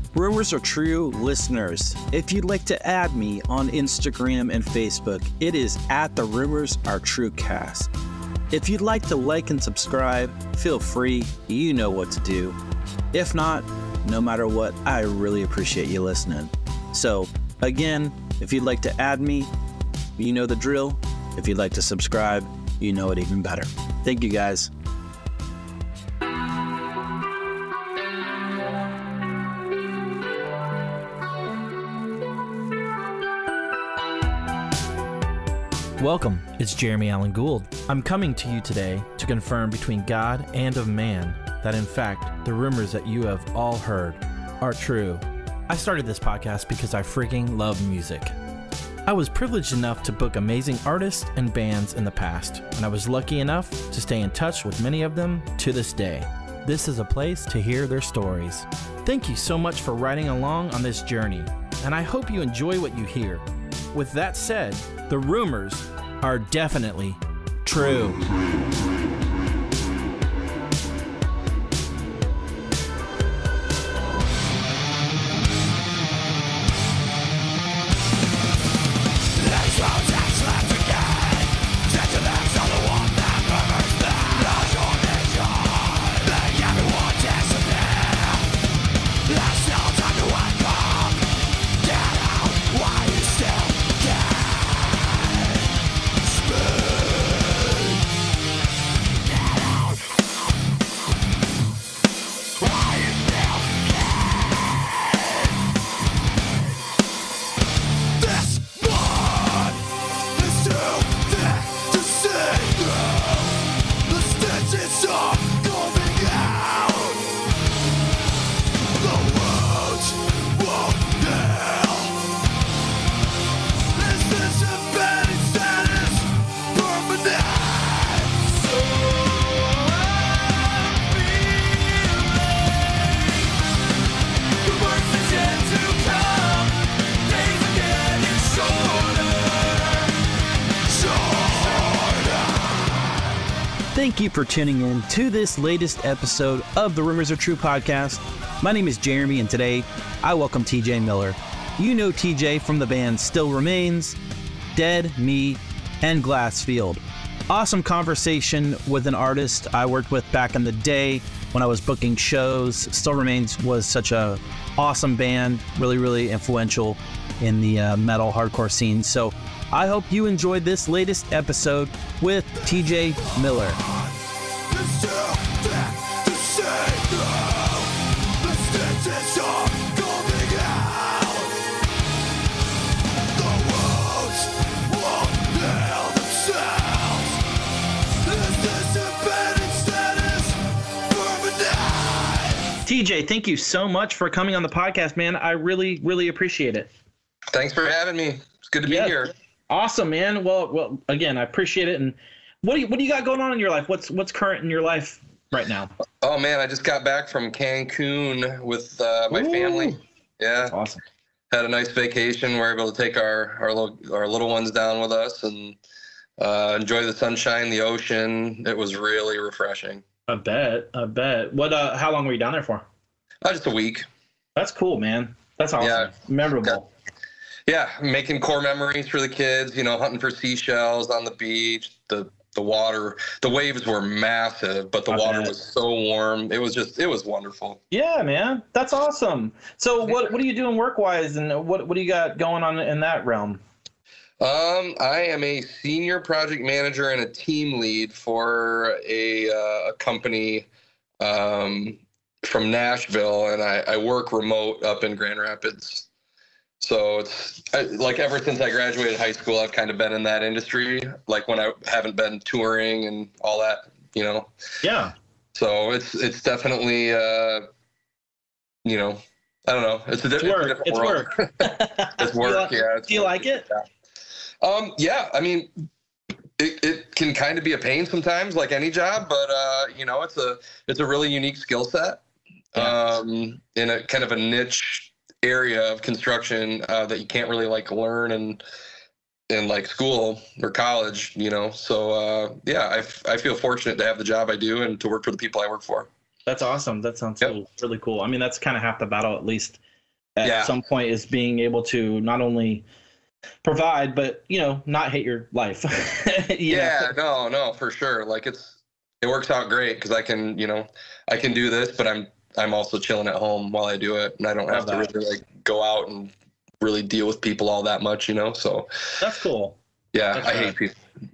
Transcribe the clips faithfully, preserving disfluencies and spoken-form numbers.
Rumors Are True listeners, if you'd like to add me on Instagram and Facebook, it is at the Rumors Are True Cast. If you'd like to like and subscribe, feel free, you know what to do. If not, no matter what, I really appreciate you listening. So, again, if you'd like to add me, you know the drill. If you'd like to subscribe, you know it even better. Thank you, guys. Welcome, it's Jeremy Allen Gould. I'm coming to you today to confirm between God and of man that in fact the rumors that you have all heard are true. I started this podcast because I freaking love music. I was privileged enough to book amazing artists and bands in the past, and I was lucky enough to stay in touch with many of them to this day. This is a place to hear their stories. Thank you so much for riding along on this journey, and I hope you enjoy what you hear. With that said, the rumors are definitely true. Thank you for tuning in to this latest episode of the Rumors Are True podcast. My name is Jeremy, and today I welcome T J Miller. You know T J from the band Still Remains, Dead, Me, and Glassfield. Awesome conversation with an artist I worked with back in the day when I was booking shows. Still Remains was such a awesome band, really, really influential in the uh, metal hardcore scene. So I hope you enjoyed this latest episode with T J Miller. T J, thank you so much for coming on the podcast, man. I really, really appreciate it. Thanks for having me. It's good to be yeah. here. Awesome, man. Well, well, again, I appreciate it. And what do you, what do you got going on in your life? What's what's current in your life right now? Oh man, I just got back from Cancun with uh, my Ooh. family. Yeah, That's awesome. Had a nice vacation. We were able to take our our little our little ones down with us and uh, enjoy the sunshine, the ocean. It was really refreshing. I bet. I bet. What? Uh, how long were you down there for? Uh, just a week. That's cool, man. That's awesome. Yeah. Memorable. Got, yeah, making core memories for the kids. You know, hunting for seashells on the beach. The the water, the waves were massive, but the I water bet. was so warm. It was just, it was wonderful. Yeah, man, that's awesome. So, what what are you doing work wise, and what what do you got going on in that realm? Um, I am a senior project manager and a team lead for a, uh, a company um, from Nashville, and I, I work remote up in Grand Rapids. So it's I, like ever since I graduated high school, I've kind of been in that industry, like when I haven't been touring and all that, you know? Yeah. So it's it's definitely, uh, you know, I don't know. It's a diff- it's different work. world. It's work. It's work, do you, yeah. It's do you work. like it? Yeah. Um, yeah, I mean, it, it can kind of be a pain sometimes, like any job, but, uh, you know, it's a, it's a really unique skill set, yeah. um, in a kind of a niche area of construction, uh, that you can't really like learn and, in like school or college, you know? So, uh, yeah, I, f- I feel fortunate to have the job I do and to work for the people I work for. That's awesome. That sounds yep. cool. Really cool. I mean, that's kind of half the battle, at least at Yeah. some point is being able to not only provide, but, you know, not hate your life. You Yeah, know? no, no, for sure. Like it's, it works out great because I can, you know, I can do this, but I'm, I'm also chilling at home while I do it, and I don't have Love to that. really like go out and really deal with people all that much, you know. So That's cool. yeah, That's I right. hate people.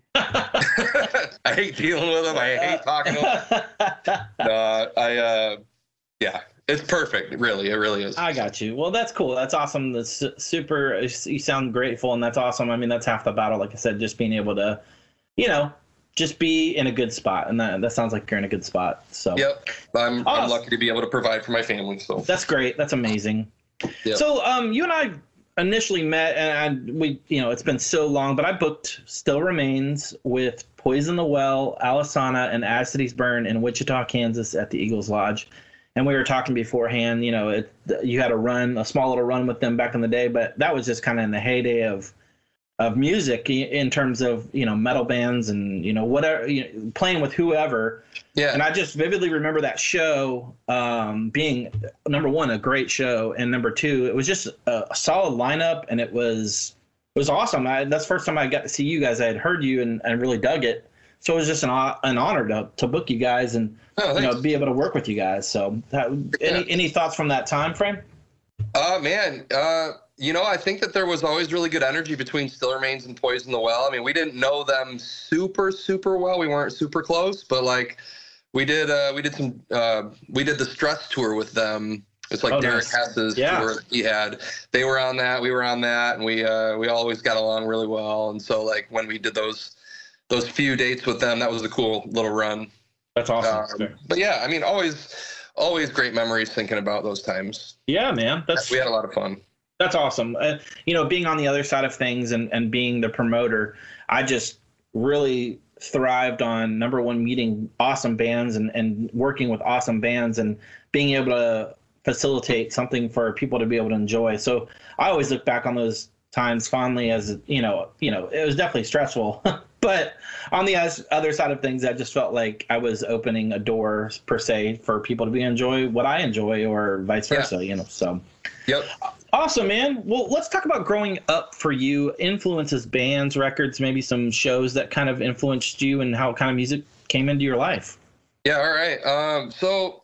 I hate dealing with them. I hate talking to them. No, I, uh, yeah, it's perfect. Really, it really is. I got you. Well, that's cool. That's awesome. That's su- super. You sound grateful, and that's awesome. I mean, that's half the battle. Like I said, just being able to, you know, just be in a good spot, and that that sounds like you're in a good spot. So Yep, I'm, I'm Awesome. lucky to be able to provide for my family. So that's great. That's amazing. Yep. So, um, you and I initially met, and I, we, you know, it's been so long, but I booked Still Remains with Poison the Well, Alisana, and As Cities Burn in Wichita, Kansas, at the Eagles Lodge. And we were talking beforehand. You know, it, you had a run, a small little run with them back in the day, but that was just kind of in the heyday of of music in terms of, you know, metal bands and, you know, whatever, you know, playing with whoever. yeah, And I just vividly remember that show um, being, number one, a great show, and number two, it was just a, a solid lineup, and it was it was awesome. I, that's the first time I got to see you guys. I had heard you and, and really dug it, so it was just an an honor to to book you guys and Oh, you know thanks. be able to work with you guys. So, that, any Yeah. any thoughts from that time frame? Uh, man, uh, you know, I think that there was always really good energy between Still Remains and Poison the Well. I mean, we didn't know them super, super well. We weren't super close, but like we did, uh, we did some, uh, we did the Stress tour with them. It's like Oh, Derek nice. Hess's Yeah. tour that he had. They were on that, we were on that, and we, uh, we always got along really well. And so like when we did those, those few dates with them, that was a cool little run. That's awesome. Um, but yeah, I mean, always, always great memories thinking about those times. Yeah, man, that's We had a lot of fun. That's awesome. Uh, you know, being on the other side of things and, and being the promoter, I just really thrived on, number one, meeting awesome bands and, and working with awesome bands and being able to facilitate something for people to be able to enjoy. So I always look back on those times fondly as, you know, you know, it was definitely stressful. But on the as- other side of things, I just felt like I was opening a door, per se, for people to be enjoy what I enjoy or vice versa, Yeah. you know, so. Yep. Awesome, man. Well, let's talk about growing up for you, influences, bands, records, maybe some shows that kind of influenced you and how kind of music came into your life. Yeah, all right. Um, so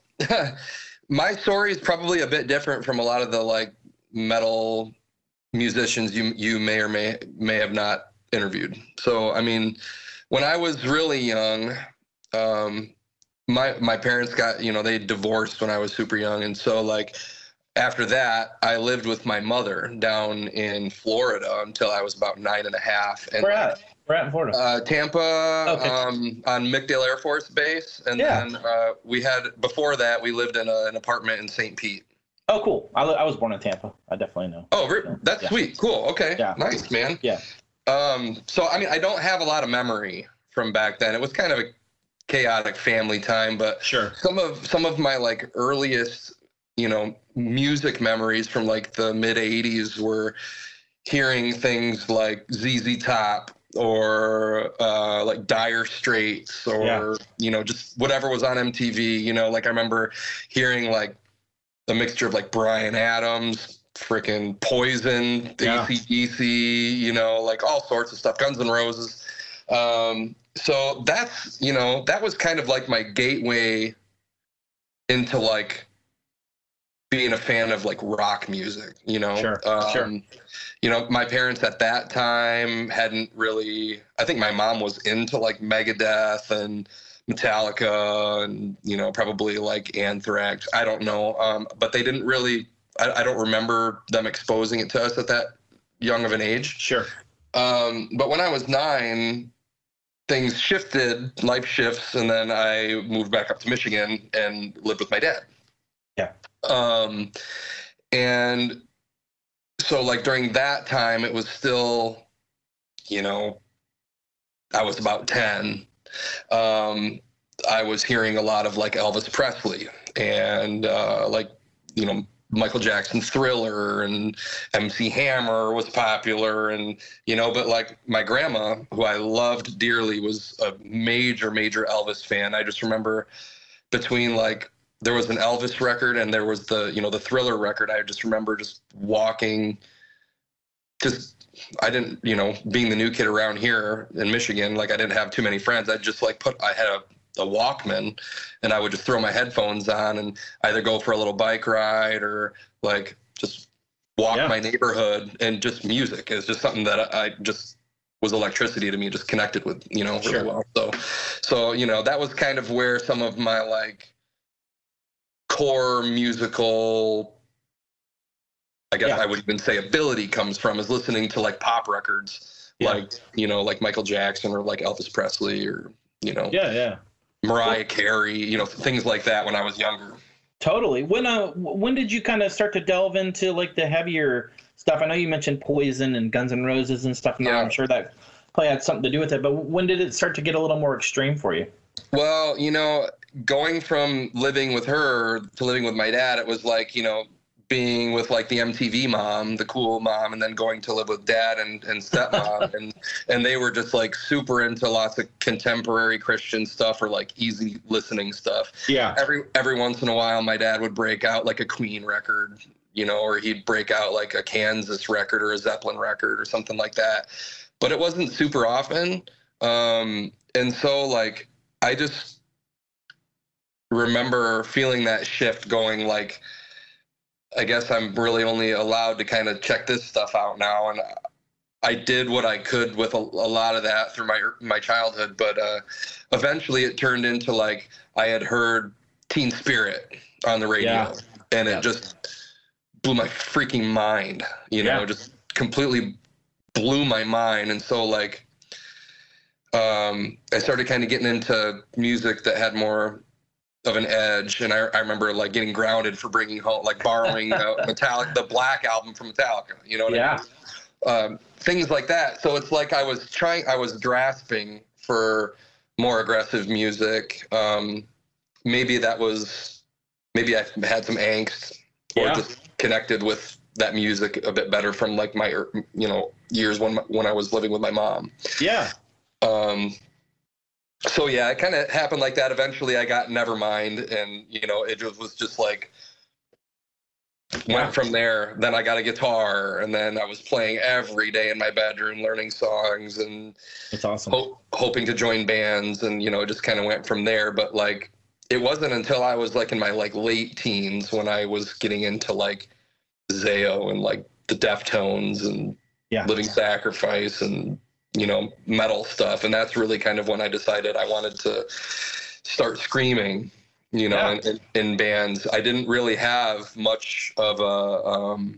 my story is probably a bit different from a lot of the like metal musicians you you may or may may have not interviewed. So, I mean, when I was really young, um, my my parents got, you know, they divorced when I was super young, and so like after that, I lived with my mother down in Florida until I was about nine and a half. And Where at? We're at in Florida. Uh, Tampa, Okay. um, on McDill Air Force Base, and Yeah. then uh, we had before that we lived in a, an apartment in Saint Pete. oh, cool. I, li- I was born in Tampa. I definitely know. Oh, re- that's Yeah. sweet, cool, okay, Yeah. nice, man. Yeah. Um, so I mean, I don't have a lot of memory from back then. It was kind of a chaotic family time, but Sure. some of some of my like earliest, you know, music memories from like the mid eighties were hearing things like Z Z Top or uh, like Dire Straits or, Yeah. you know, just whatever was on M T V, you know, like I remember hearing like a mixture of like Bryan Adams, freaking Poison, Yeah. A C D C, you know, like all sorts of stuff, Guns N' Roses. Um, so that's, you know, that was kind of like my gateway into like being a fan of like rock music, you know. Sure, um, sure. You know, my parents at that time hadn't really, I think my mom was into like Megadeth and Metallica and, you know, probably like Anthrax. I don't know. Um, but they didn't really, I, I don't remember them exposing it to us at that young of an age. Sure. Um, but when I was nine, things shifted, life shifts, and then I moved back up to Michigan and lived with my dad. Yeah. Um, and so like during that time, it was still, you know, I was about ten. Um, I was hearing a lot of like Elvis Presley and uh, like, you know, Michael Jackson Thriller and M C Hammer was popular, and, you know, but like my grandma, who I loved dearly, was a major, major Elvis fan. I just remember between like there was an Elvis record and there was the, you know, the Thriller record. I just remember just walking, just, I didn't, you know, being the new kid around here in Michigan, like I didn't have too many friends. I just like put, I had a, a Walkman and I would just throw my headphones on and either go for a little bike ride or like just walk yeah. my neighborhood, and just music is just something that I, I just was electricity to me, just connected with, you know, really sure. well. So, so, you know, that was kind of where some of my like core musical, I guess yeah. I would even say ability comes from, is listening to like pop records, yeah. like, you know, like Michael Jackson or like Elvis Presley or, you know, yeah, yeah. Mariah Carey, you know, things like that when I was younger. Totally. When, uh, when did you kind of start to delve into like the heavier stuff? I know you mentioned Poison and Guns N' Roses and stuff. Now yeah. I'm sure that probably had something to do with it, but when did it start to get a little more extreme for you? Well, you know, going from living with her to living with my dad, it was like, you know, being with like the M T V mom, the cool mom, and then going to live with dad and, and stepmom. and, and they were just like super into lots of contemporary Christian stuff or like easy listening stuff. Yeah. Every, every once in a while, my dad would break out like a Queen record, you know, or he'd break out like a Kansas record or a Zeppelin record or something like that. But it wasn't super often. Um, and so like, I just remember feeling that shift going like, I guess I'm really only allowed to kind of check this stuff out now. And I did what I could with a, a lot of that through my, my childhood. But uh, eventually it turned into like, I had heard Teen Spirit on the radio yeah. and it yeah. just blew my freaking mind, you know, yeah. just completely blew my mind. And so like, um, I started kind of getting into music that had more of an edge, and I, I remember like getting grounded for bringing home, like borrowing uh, Metallica, the Black album from Metallica, you know what yeah. I mean? Um, things like that. So it's like I was trying, I was grasping for more aggressive music. Um, maybe that was, maybe I had some angst or yeah. just connected with that music a bit better from like my, you know, years when when I was living with my mom. Yeah. Um. So yeah, it kind of happened like that. Eventually I got Nevermind, and, you know, it just was just like, yeah. went from there. Then I got a guitar, and then I was playing every day in my bedroom, learning songs, and that's awesome. Ho- hoping to join bands, and, you know, it just kind of went from there. But like, it wasn't until I was like in my like late teens when I was getting into like Zayo and like the Deftones and yeah. Living Sacrifice and, you know, metal stuff. And that's really kind of when I decided I wanted to start screaming, you know, yeah. in, in, in bands. I didn't really have much of a, um,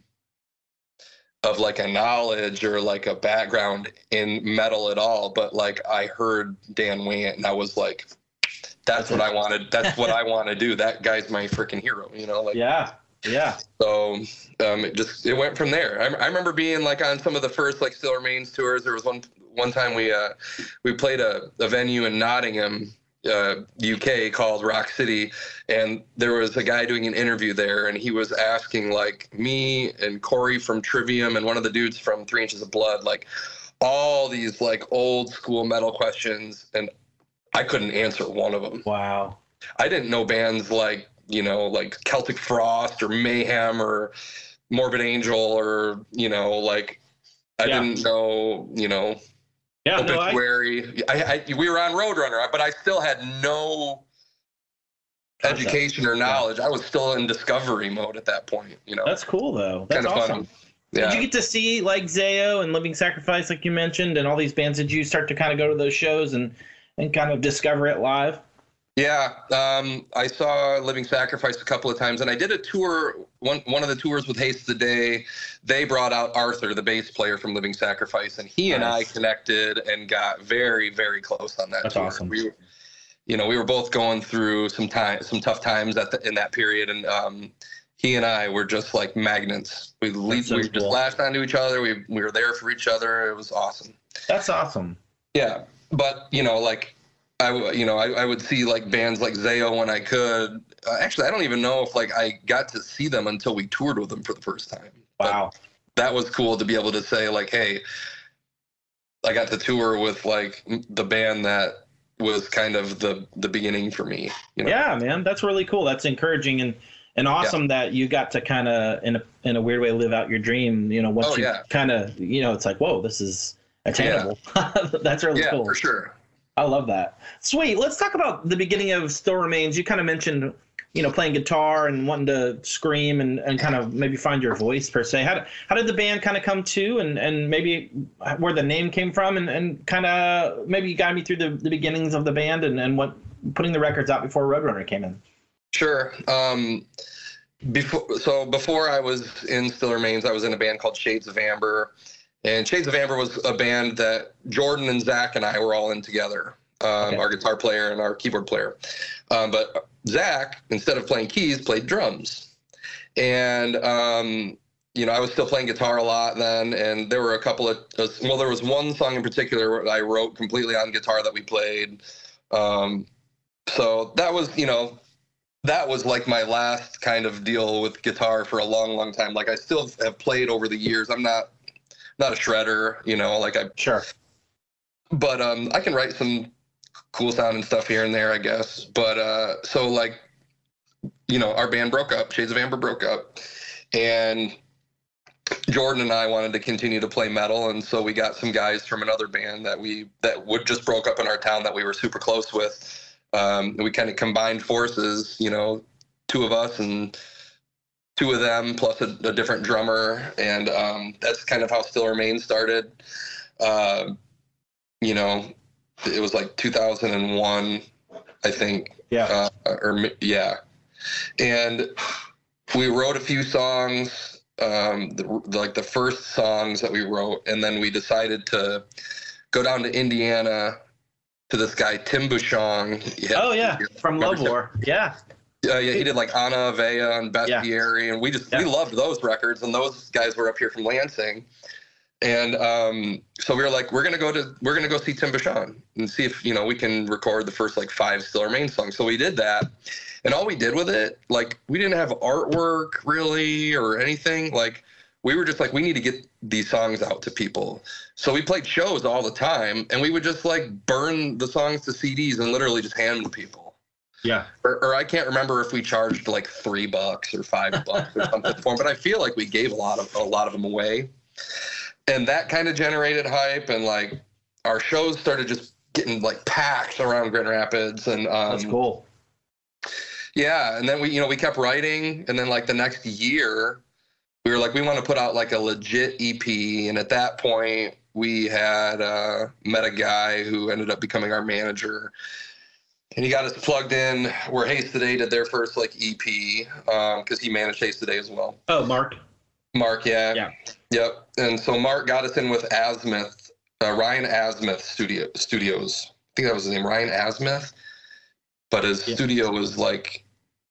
of like a knowledge or like a background in metal at all. But like, I heard Dan Wayant and I was like, that's what I wanted. That's what I want to do. That guy's my freaking hero, you know, like, yeah. Yeah. So um, it just, it went from there. I, I remember being like on some of the first like Still Remains tours. There was one, one time we, uh, we played a, a venue in Nottingham, uh, U K called Rock City. And there was a guy doing an interview there, and he was asking like me and Corey from Trivium and one of the dudes from Three Inches of Blood, like all these like old school metal questions. And I couldn't answer one of them. Wow. I didn't know bands like, you know, like Celtic Frost or Mayhem or Morbid Angel or, you know, like I yeah. didn't know, you know, yeah, Obituary. No, I, I, I, we were on Roadrunner, but I still had no Concept. education or knowledge. Yeah. I was still in discovery mode at that point, you know. That's cool though. That's kind of awesome. Fun. Yeah. Did you get to see like Zayo and Living Sacrifice, like you mentioned, and all these bands? Did you start to kind of go to those shows and, and kind of discover it live? Yeah, um, I saw Living Sacrifice a couple of times, and I did a tour, one one of the tours with Haste the Day. They brought out Arthur, the bass player from Living Sacrifice, and he nice. and I connected and got very, very close on that That's tour. awesome. We were, you know, we were both going through some time, some tough times at the, in that period, and um, he and I were just like magnets. We le- so we cool. just latched onto each other. We we were there for each other. It was awesome. That's awesome. Yeah, but you know, like. I, you know, I, I would see like bands like Zayo when I could. Uh, actually, I don't even know if like I got to see them until we toured with them for the first time. Wow. But that was cool to be able to say like, hey, I got to tour with like the band that was kind of the the beginning for me. You know? Yeah, man, that's really cool. That's encouraging and and awesome yeah. that you got to kind of in a in a weird way live out your dream. You know, once oh, you yeah. kind of you know, it's like, whoa, this is attainable. Yeah. That's really yeah, cool. for sure. I love that. Sweet. Let's talk about the beginning of Still Remains. You kind of mentioned, you know, playing guitar and wanting to scream and, and kind of maybe find your voice per se. How did, how did the band kind of come to and, and maybe where the name came from and, and kind of maybe you guide me through the, the beginnings of the band and, and what putting the records out before Roadrunner came in? Sure. Um, before, so before I was in Still Remains, I was in a band called Shades of Amber. And Shades of Amber was a band that Jordan and Zach and I were all in together, um, okay. our guitar player and our keyboard player. Um, but Zach, instead of playing keys, played drums. And, um, you know, I was still playing guitar a lot then. And there were a couple of, uh, well, there was one song in particular I wrote completely on guitar that we played. Um, so that was, you know, that was like my last kind of deal with guitar for a long, long time. Like I still have played over the years. I'm not, not a shredder, you know, like I, sure. But, um, I can write some cool sounding stuff here and there, I guess. But, uh, so like, you know, our band broke up, Shades of Amber broke up, and Jordan and I wanted to continue to play metal. And so we got some guys from another band that we, that would just broke up in our town that we were super close with. Um, and we kind of combined forces, you know, two of us and two of them plus a, a different drummer. And, um, that's kind of how Still Remains started. Uh, you know, it was like two thousand one, I think. Yeah. Uh, or yeah. And we wrote a few songs, um, the, the, like the first songs that we wrote. And then we decided to go down to Indiana to this guy, Tim Bouchon. Oh yeah. From Love War. Yeah. Uh, yeah, he did like Anna Avea and Bestiary, yeah. and we just yeah. we loved those records. And those guys were up here from Lansing, and um, so we were like, we're gonna go to we're gonna go see Tim Bouchon and see if you know we can record the first like five Still Remains songs. So we did that, and all we did with it, like we didn't have artwork really or anything. Like we were just like, we need to get these songs out to people. So we played shows all the time, and we would just like burn the songs to C Ds and literally just hand them to people. Yeah. Or, or I can't remember if we charged like three bucks or five bucks or something for them, but I feel like we gave a lot of a lot of them away, and that kind of generated hype. And like our shows started just getting like packed around Grand Rapids, and um, that's cool. Yeah, and then we you know we kept writing, and then like the next year, we were like we want to put out like a legit E P, and at that point we had uh, met a guy who ended up becoming our manager. And he got us plugged in where Haste Today did their first like E P, um, because he managed Haste Today as well. Oh, Mark. Mark, yeah. Yeah. Yep. And so Mark got us in with Azimuth, uh, Ryan Azimuth Studio Studios. I think that was his name, Ryan Azimuth. But his yeah. studio was like,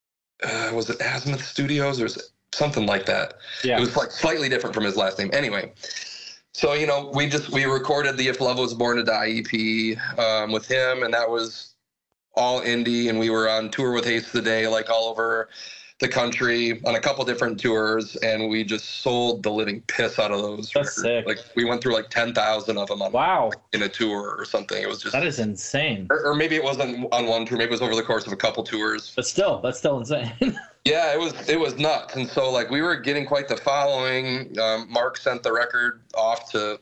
uh, was it Azimuth Studios or something like that? Yeah. It was like slightly different from his last name. Anyway. So, you know, we just, we recorded the If Love Was Born to Die E P um, with him, and that was all indie, and we were on tour with Haste Today, like all over the country on a couple different tours, and we just sold the living piss out of those. That's sick. Like we went through like ten thousand of them on wow like, in a tour or something. It was just that is insane. Or, or maybe it wasn't on one tour. Maybe it was over the course of a couple tours. But still, that's still insane. Yeah, it was it was nuts, and so like we were getting quite the following. Um, Mark sent the record off to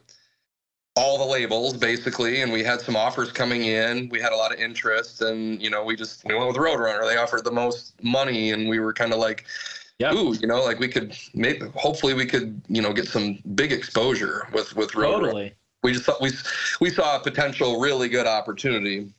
all the labels basically, and we had some offers coming in. We had a lot of interest, and you know we just we went with Roadrunner. They offered the most money, and we were kind of like, yep. ooh, you know, like we could maybe hopefully we could you know get some big exposure with with Roadrunner. Totally. We just thought we we saw a potential really good opportunity.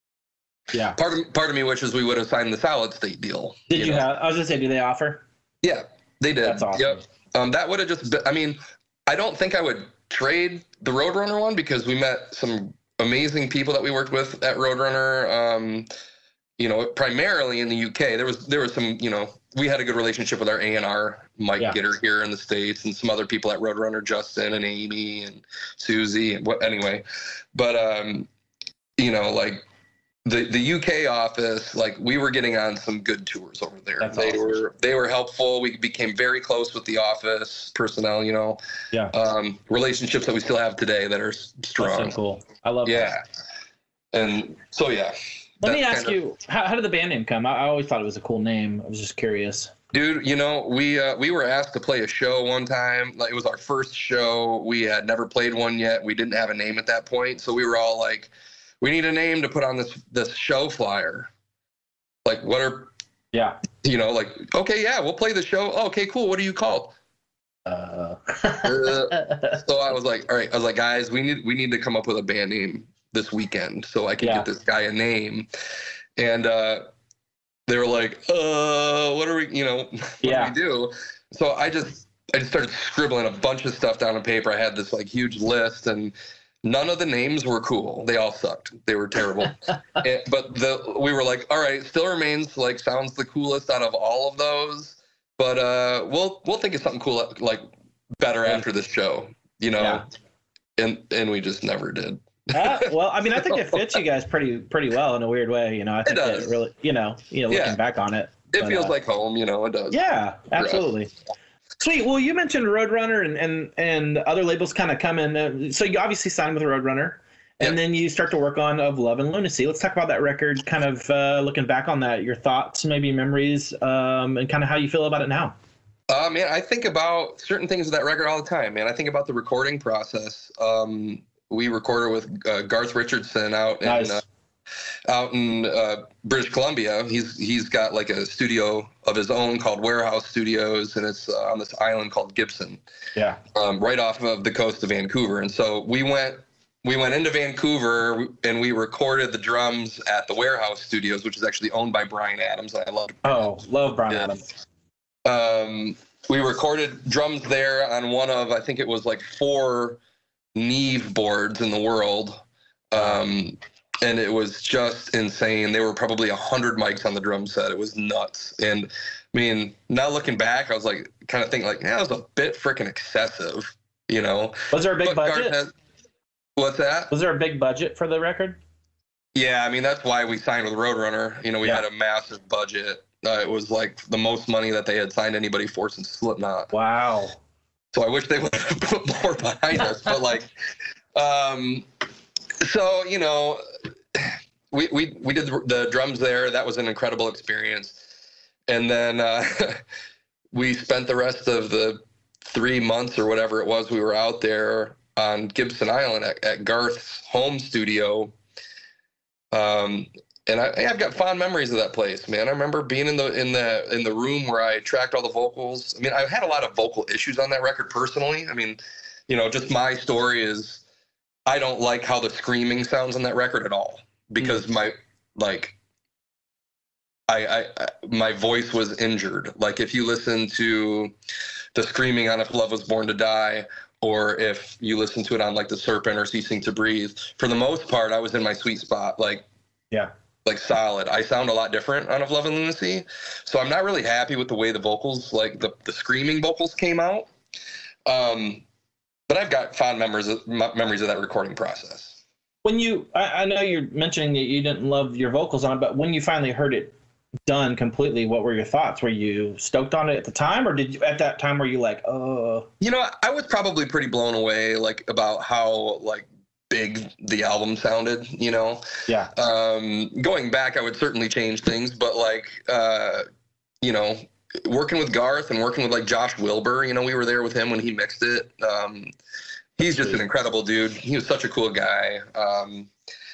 Yeah. Part of part of me wishes we would have signed the Solid State deal. Did you, you know? have? I was gonna say, do they offer? Yeah, they did. That's awesome. Yep. Um, that would have just been, I mean, I don't think I would trade the Roadrunner one because we met some amazing people that we worked with at Roadrunner. Um, you know, primarily in the U K. There was there was some, you know, we had a good relationship with our A and R, Mike yeah. Gitter here in the States, and some other people at Roadrunner, Justin and Amy and Susie and what anyway. But um, you know, like the the U K office, like we were getting on some good tours over there. That's they awesome. were they were helpful. We became very close with the office personnel, you know. Yeah. Um, relationships that we still have today that are strong. That's so cool. I love yeah. that. And so, yeah. Let me ask you, how, how did the band name come? I, I always thought it was a cool name. I was just curious. Dude, you know, we uh, we were asked to play a show one time. Like, it was our first show. We had never played one yet. We didn't have a name at that point. So we were all like, we need a name to put on this this show flyer. Like, what are, yeah, you know, like, okay, yeah, we'll play the show. Oh, okay, cool. What are you called? Uh. uh, so I was like, all right. I was like, guys, we need we need to come up with a band name this weekend so I can yeah. get this guy a name. And uh, they were like, uh, what are we, you know, what yeah. do we do? So I just, I just started scribbling a bunch of stuff down on paper. I had this like huge list, and none of the names were cool. They all sucked. They were terrible. and, but the, we were like, all right, Still Remains like sounds the coolest out of all of those, but uh, we'll, we'll think of something cool, like better after this show, you know? Yeah. And, and we just never did. uh, well, I mean, I think it fits you guys pretty pretty well in a weird way. You know, I think it, it really, you know, you know, looking yeah. back on it, it but, feels uh, like home. You know, it does. Yeah, absolutely. Sweet. Well, you mentioned Roadrunner and and, and other labels kind of come in. Uh, so you obviously signed with Roadrunner, and yep. then you start to work on Of Love and Lunacy. Let's talk about that record. Kind of uh, looking back on that, your thoughts, maybe memories, um, and kind of how you feel about it now. Uh, man, I think about certain things with that record all the time, man. I think about the recording process. Um, we recorded with uh, Garth Richardson out in nice. uh, out in uh, British Columbia. He's he's got like a studio of his own called Warehouse Studios, and it's uh, on this island called Gibson. Yeah. Um, right off of the coast of Vancouver. And so we went we went into Vancouver and we recorded the drums at the Warehouse Studios, which is actually owned by Bryan Adams. I love. Oh, love Bryan yeah. Adams. Um, we recorded drums there on one of, I think it was like four Neve boards in the world. Um, and it was just insane. There were probably a hundred mics on the drum set. It was nuts. And I mean, now looking back, I was like, kind of thinking like, yeah, that was a bit freaking excessive, you know? Was there a big But budget? Garth has, what's that? Was there a big budget for the record? Yeah. I mean, that's why we signed with Roadrunner. You know, we Yeah. had a massive budget. Uh, it was like the most money that they had signed anybody for since Slipknot. Wow. So I wish they would have put more behind us. But like, um, so, you know, we, we, we did the drums there. That was an incredible experience. And then uh, we spent the rest of the three months or whatever it was we were out there on Gibson Island at, at Garth's home studio. Um, and I, I've got fond memories of that place, man. I remember being in the in the in the room where I tracked all the vocals. I mean, I've had a lot of vocal issues on that record personally. I mean, you know, just my story is I don't like how the screaming sounds on that record at all because mm. my like I, I, I my voice was injured. Like if you listen to the screaming on If Love Was Born to Die, or if you listen to it on like The Serpent or Ceasing to Breathe, for the most part, I was in my sweet spot. Like, yeah. like solid. I sound a lot different on Of Love and Lunacy. So I'm not really happy with the way the vocals, like the, the screaming vocals came out. Um, but I've got fond memories of, memories of that recording process. When you, I, I know you're mentioning that you didn't love your vocals on it, but when you finally heard it done completely, what were your thoughts? Were you stoked on it at the time, or did you, at that time, were you like, oh? You know, I was probably pretty blown away, like about how like big the album sounded, you know? Yeah. Um, going back, I would certainly change things, but like, uh, you know, working with Garth and working with like Josh Wilbur, you know, we were there with him when he mixed it. Um, he's just an incredible dude. He was such a cool guy. Um,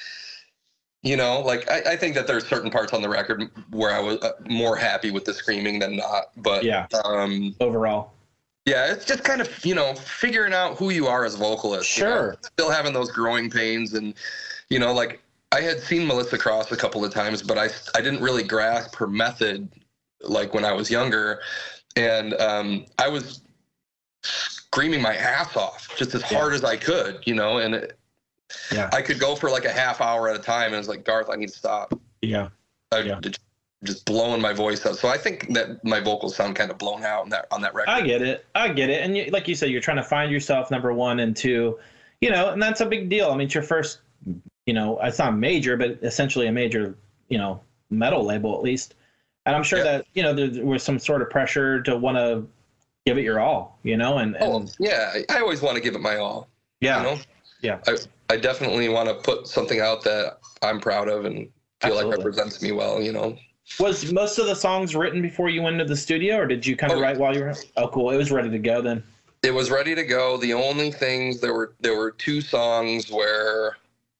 you know, like I, I think that there's certain parts on the record where I was uh, more happy with the screaming than not, but yeah, um, overall. Yeah, it's just kind of, you know, figuring out who you are as a vocalist. Sure. You know? Still having those growing pains. And, you know, like I had seen Melissa Cross a couple of times, but I, I didn't really grasp her method like when I was younger. And um, I was screaming my ass off just as hard yeah. as I could, you know, and it, yeah. I could go for like a half hour at a time. And it's like, Garth, I need to stop. Yeah. I, yeah. just blowing my voice out. So I think that my vocals sound kind of blown out on that on that record. I get it. I get it. And you, like you said, you're trying to find yourself, number one, and two, you know, and that's a big deal. I mean, it's your first, you know, it's not major, but essentially a major, you know, metal label at least. And I'm sure yeah. that, you know, there was some sort of pressure to want to give it your all, you know, and, and oh, yeah, I always want to give it my all. Yeah. You know? Yeah. I, I definitely want to put something out that I'm proud of and feel Absolutely. like represents me well, you know. Was most of the songs written before you went into the studio, or did you kind of Oh, write while you were? Oh, cool. It was ready to go then. It was ready to go. The only things there were there were two songs where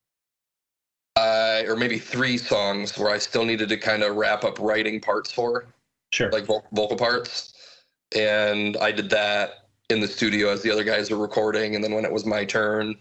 I, or maybe three songs where I still needed to kind of wrap up writing parts for, Sure. like vo- vocal parts, and I did that in the studio as the other guys were recording, and then when it was my turn,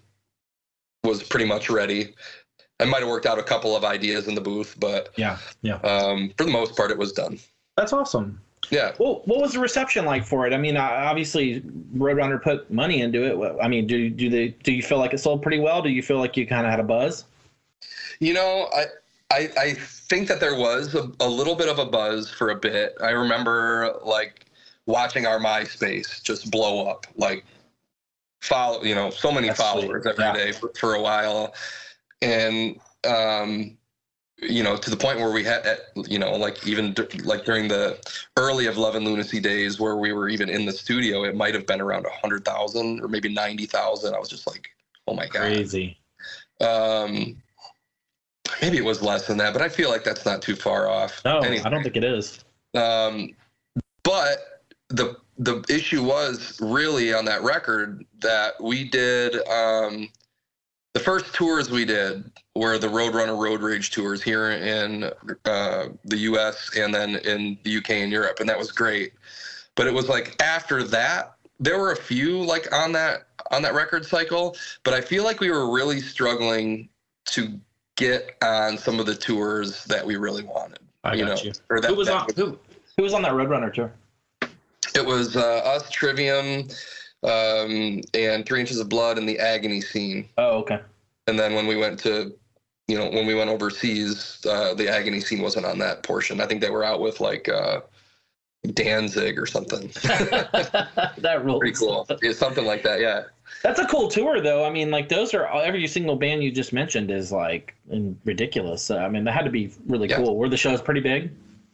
was pretty much ready. I might have worked out a couple of ideas in the booth, but yeah, yeah. um, for the most part, it was done. That's awesome. Yeah. Well, what was the reception like for it? I mean, obviously, Roadrunner put money into it. I mean, do do they do you feel like it sold pretty well? Do you feel like you kind of had a buzz? You know, I I, I think that there was a, a little bit of a buzz for a bit. I remember like watching our MySpace just blow up, like follow, you know, so many That's followers sweet. every Yeah. day for, for a while, and um, you know, to the point where we had, you know, like even d- like during the early of Love and Lunacy days where we were even in the studio, it might have been around a hundred thousand or maybe ninety thousand. I was just like, oh my god, Crazy. um, maybe it was less than that, but I feel like that's not too far off. No, Anyway, I don't think it is. um, but the the issue was really on that record that we did. Um, the first tours we did were the Roadrunner Road Rage tours here in uh, the U S and then in the U K and Europe, and that was great. But it was like after that, there were a few like on that on that record cycle, but I feel like we were really struggling to get on some of the tours that we really wanted. I you got know, you. or that, Who was that on who, who was on that Roadrunner tour? It was uh, us, Trivium, um, and Three Inches of Blood, and the Agony Scene. Oh, okay. And then when we went to, you know, when we went overseas, uh, the Agony Scene wasn't on that portion. I think they were out with like uh, Danzig or something. That rules. Pretty cool. Yeah, something like that. Yeah. That's a cool tour, though. I mean, like those are every single band you just mentioned is like ridiculous. Uh, I mean, that had to be really Yeah. cool. Were the shows pretty big?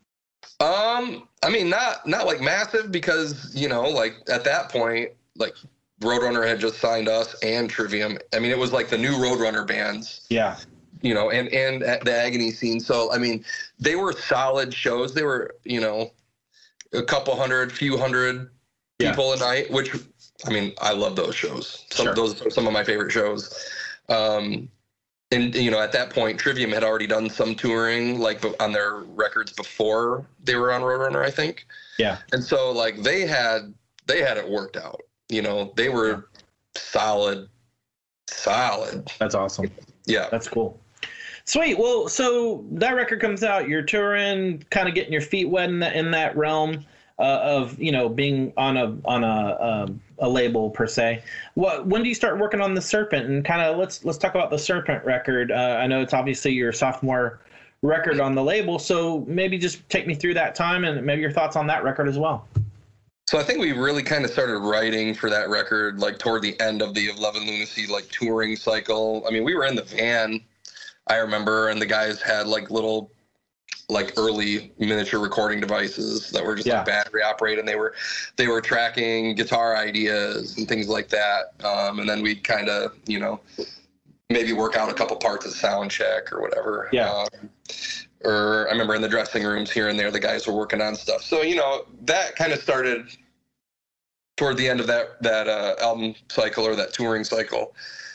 Um, I mean, not not like massive because you know, like at that point, like Roadrunner had just signed us and Trivium. I mean, it was like the new Roadrunner bands. Yeah. You know, and and the Agony Scene. So I mean, they were solid shows. They were, you know, a couple hundred, few hundred Yeah. people a night, which I mean, I love those shows. Some Sure. those are some of my favorite shows. Um, and you know, at that point, Trivium had already done some touring, like on their records before they were on Roadrunner, I think. Yeah. And so, like, they had they had it worked out. You know, they were solid, solid. That's awesome. Yeah. That's cool. Sweet. Well, so that record comes out. You're touring, kind of getting your feet wet in, the, in that realm uh, of you know being on a on a a, a label per se. What when do you start working on the Serpent? And kind of let's let's talk about the Serpent record. Uh, I know it's obviously your sophomore record on the label, so maybe just take me through that time and maybe your thoughts on that record as well. So I think we really kind of started writing for that record like toward the end of the Of Love and Lunacy like touring cycle. I mean, we were in the van, I remember, and the guys had like little like early miniature recording devices that were just Yeah. like battery operated, and they were they were tracking guitar ideas and things like that. Um, and then we'd kind of, you know, maybe work out a couple parts of sound check or whatever. Yeah. Um, or I remember in the dressing rooms here and there, the guys were working on stuff. So, you know, that kind of started toward the end of that, that uh, album cycle or that touring cycle.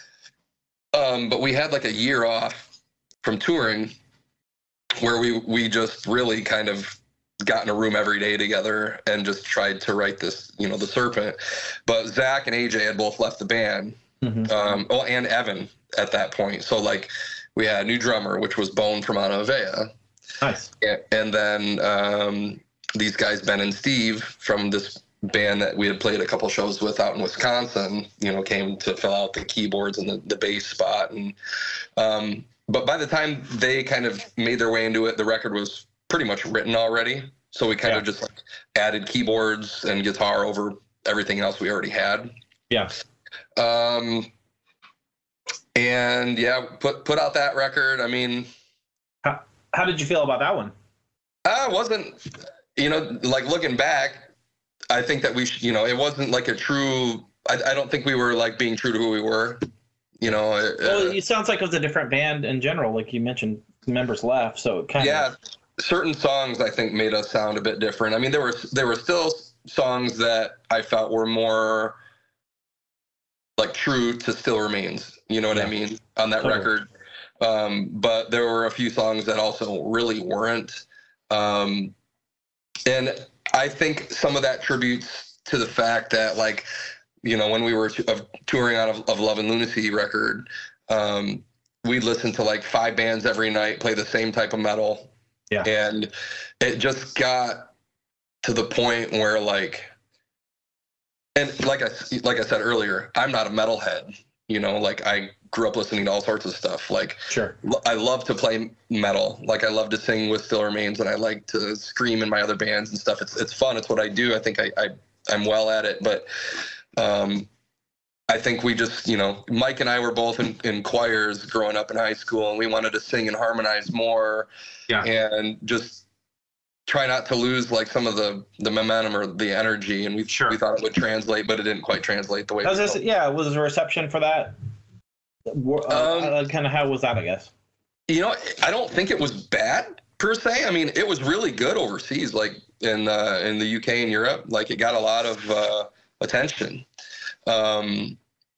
Um, but we had like a year off from touring where we, we just really kind of got in a room every day together and just tried to write this, you know, the Serpent. But Zach and A J had both left the band. Mm-hmm. Um, oh, and Evan at that point. So like we had a new drummer, which was Bone from Ana Avea. Nice. And, and then um, these guys, Ben and Steve, from this band that we had played a couple shows with out in Wisconsin, you know, came to fill out the keyboards and the, the bass spot. And um, but by the time they kind of made their way into it, the record was pretty much written already. So we kind Yeah. of just like added keyboards and guitar over everything else we already had. Yeah. Um, and yeah, put put out that record. I mean, How, how did you feel about that one? I wasn't, you know, like looking back, I think that we, sh- you know, it wasn't like a true. I, I don't think we were like being true to who we were. You know, uh, well, it sounds like it was a different band in general. Like you mentioned, members left, so it kind yeah, of certain songs I think made us sound a bit different. I mean, there were there were still songs that I felt were more like true to Still Remains. You know what yeah. I mean on that totally. record. Um, but there were a few songs that also really weren't. Um, and I think some of that tributes to the fact that, like, you know, when we were t- of touring on of, of Love and Lunacy record, um, we'd listen to like five bands every night, play the same type of metal. Yeah. And it just got to the point where, like, and like I, like I said earlier, I'm not a metalhead, you know, like I grew up listening to all sorts of stuff. Like, sure. I love to play metal. Like I love to sing with Still Remains, and I like to scream in my other bands and stuff. It's, it's fun. It's what I do. I think I, I I'm well at it, but, um, I think we just, you know, Mike and I were both in, in choirs growing up in high school, and we wanted to sing and harmonize more yeah. and just try not to lose like some of the, the momentum or the energy. And we sure. we thought it would translate, but it didn't quite translate the way was this, yeah. Was there a reception for that? Uh, um, uh, kind of how was that, I guess? You know, I don't think it was bad per se. I mean, it was really good overseas, like in, uh, in the U K and Europe. Like it got a lot of uh, attention. Um,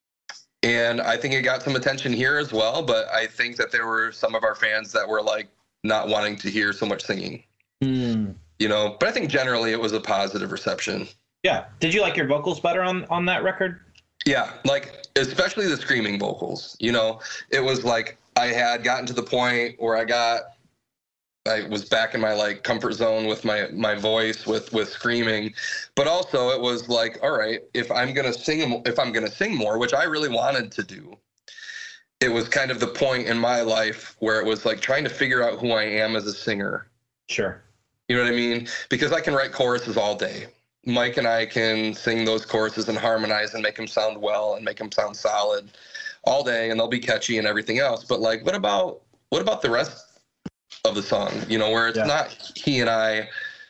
And I think it got some attention here as well, but I think that there were some of our fans that were like not wanting to hear so much singing, mm. you know, but I think generally it was a positive reception. Yeah. Did you like your vocals better on, on that record? Yeah. Like, especially the screaming vocals, you know, it was like I had gotten to the point where I got, I was back in my like comfort zone with my, my voice with, with screaming, but also it was like, all right, if I'm going to sing, if I'm going to sing more, which I really wanted to do, it was kind of the point in my life where it was like trying to figure out who I am as a singer. Sure. You know what I mean? Because I can write choruses all day. Mike and I can sing those choruses and harmonize and make them sound well and make them sound solid all day, and they'll be catchy and everything else. But like, what about, what about the rest of the song, you know, where it's yeah. not he and I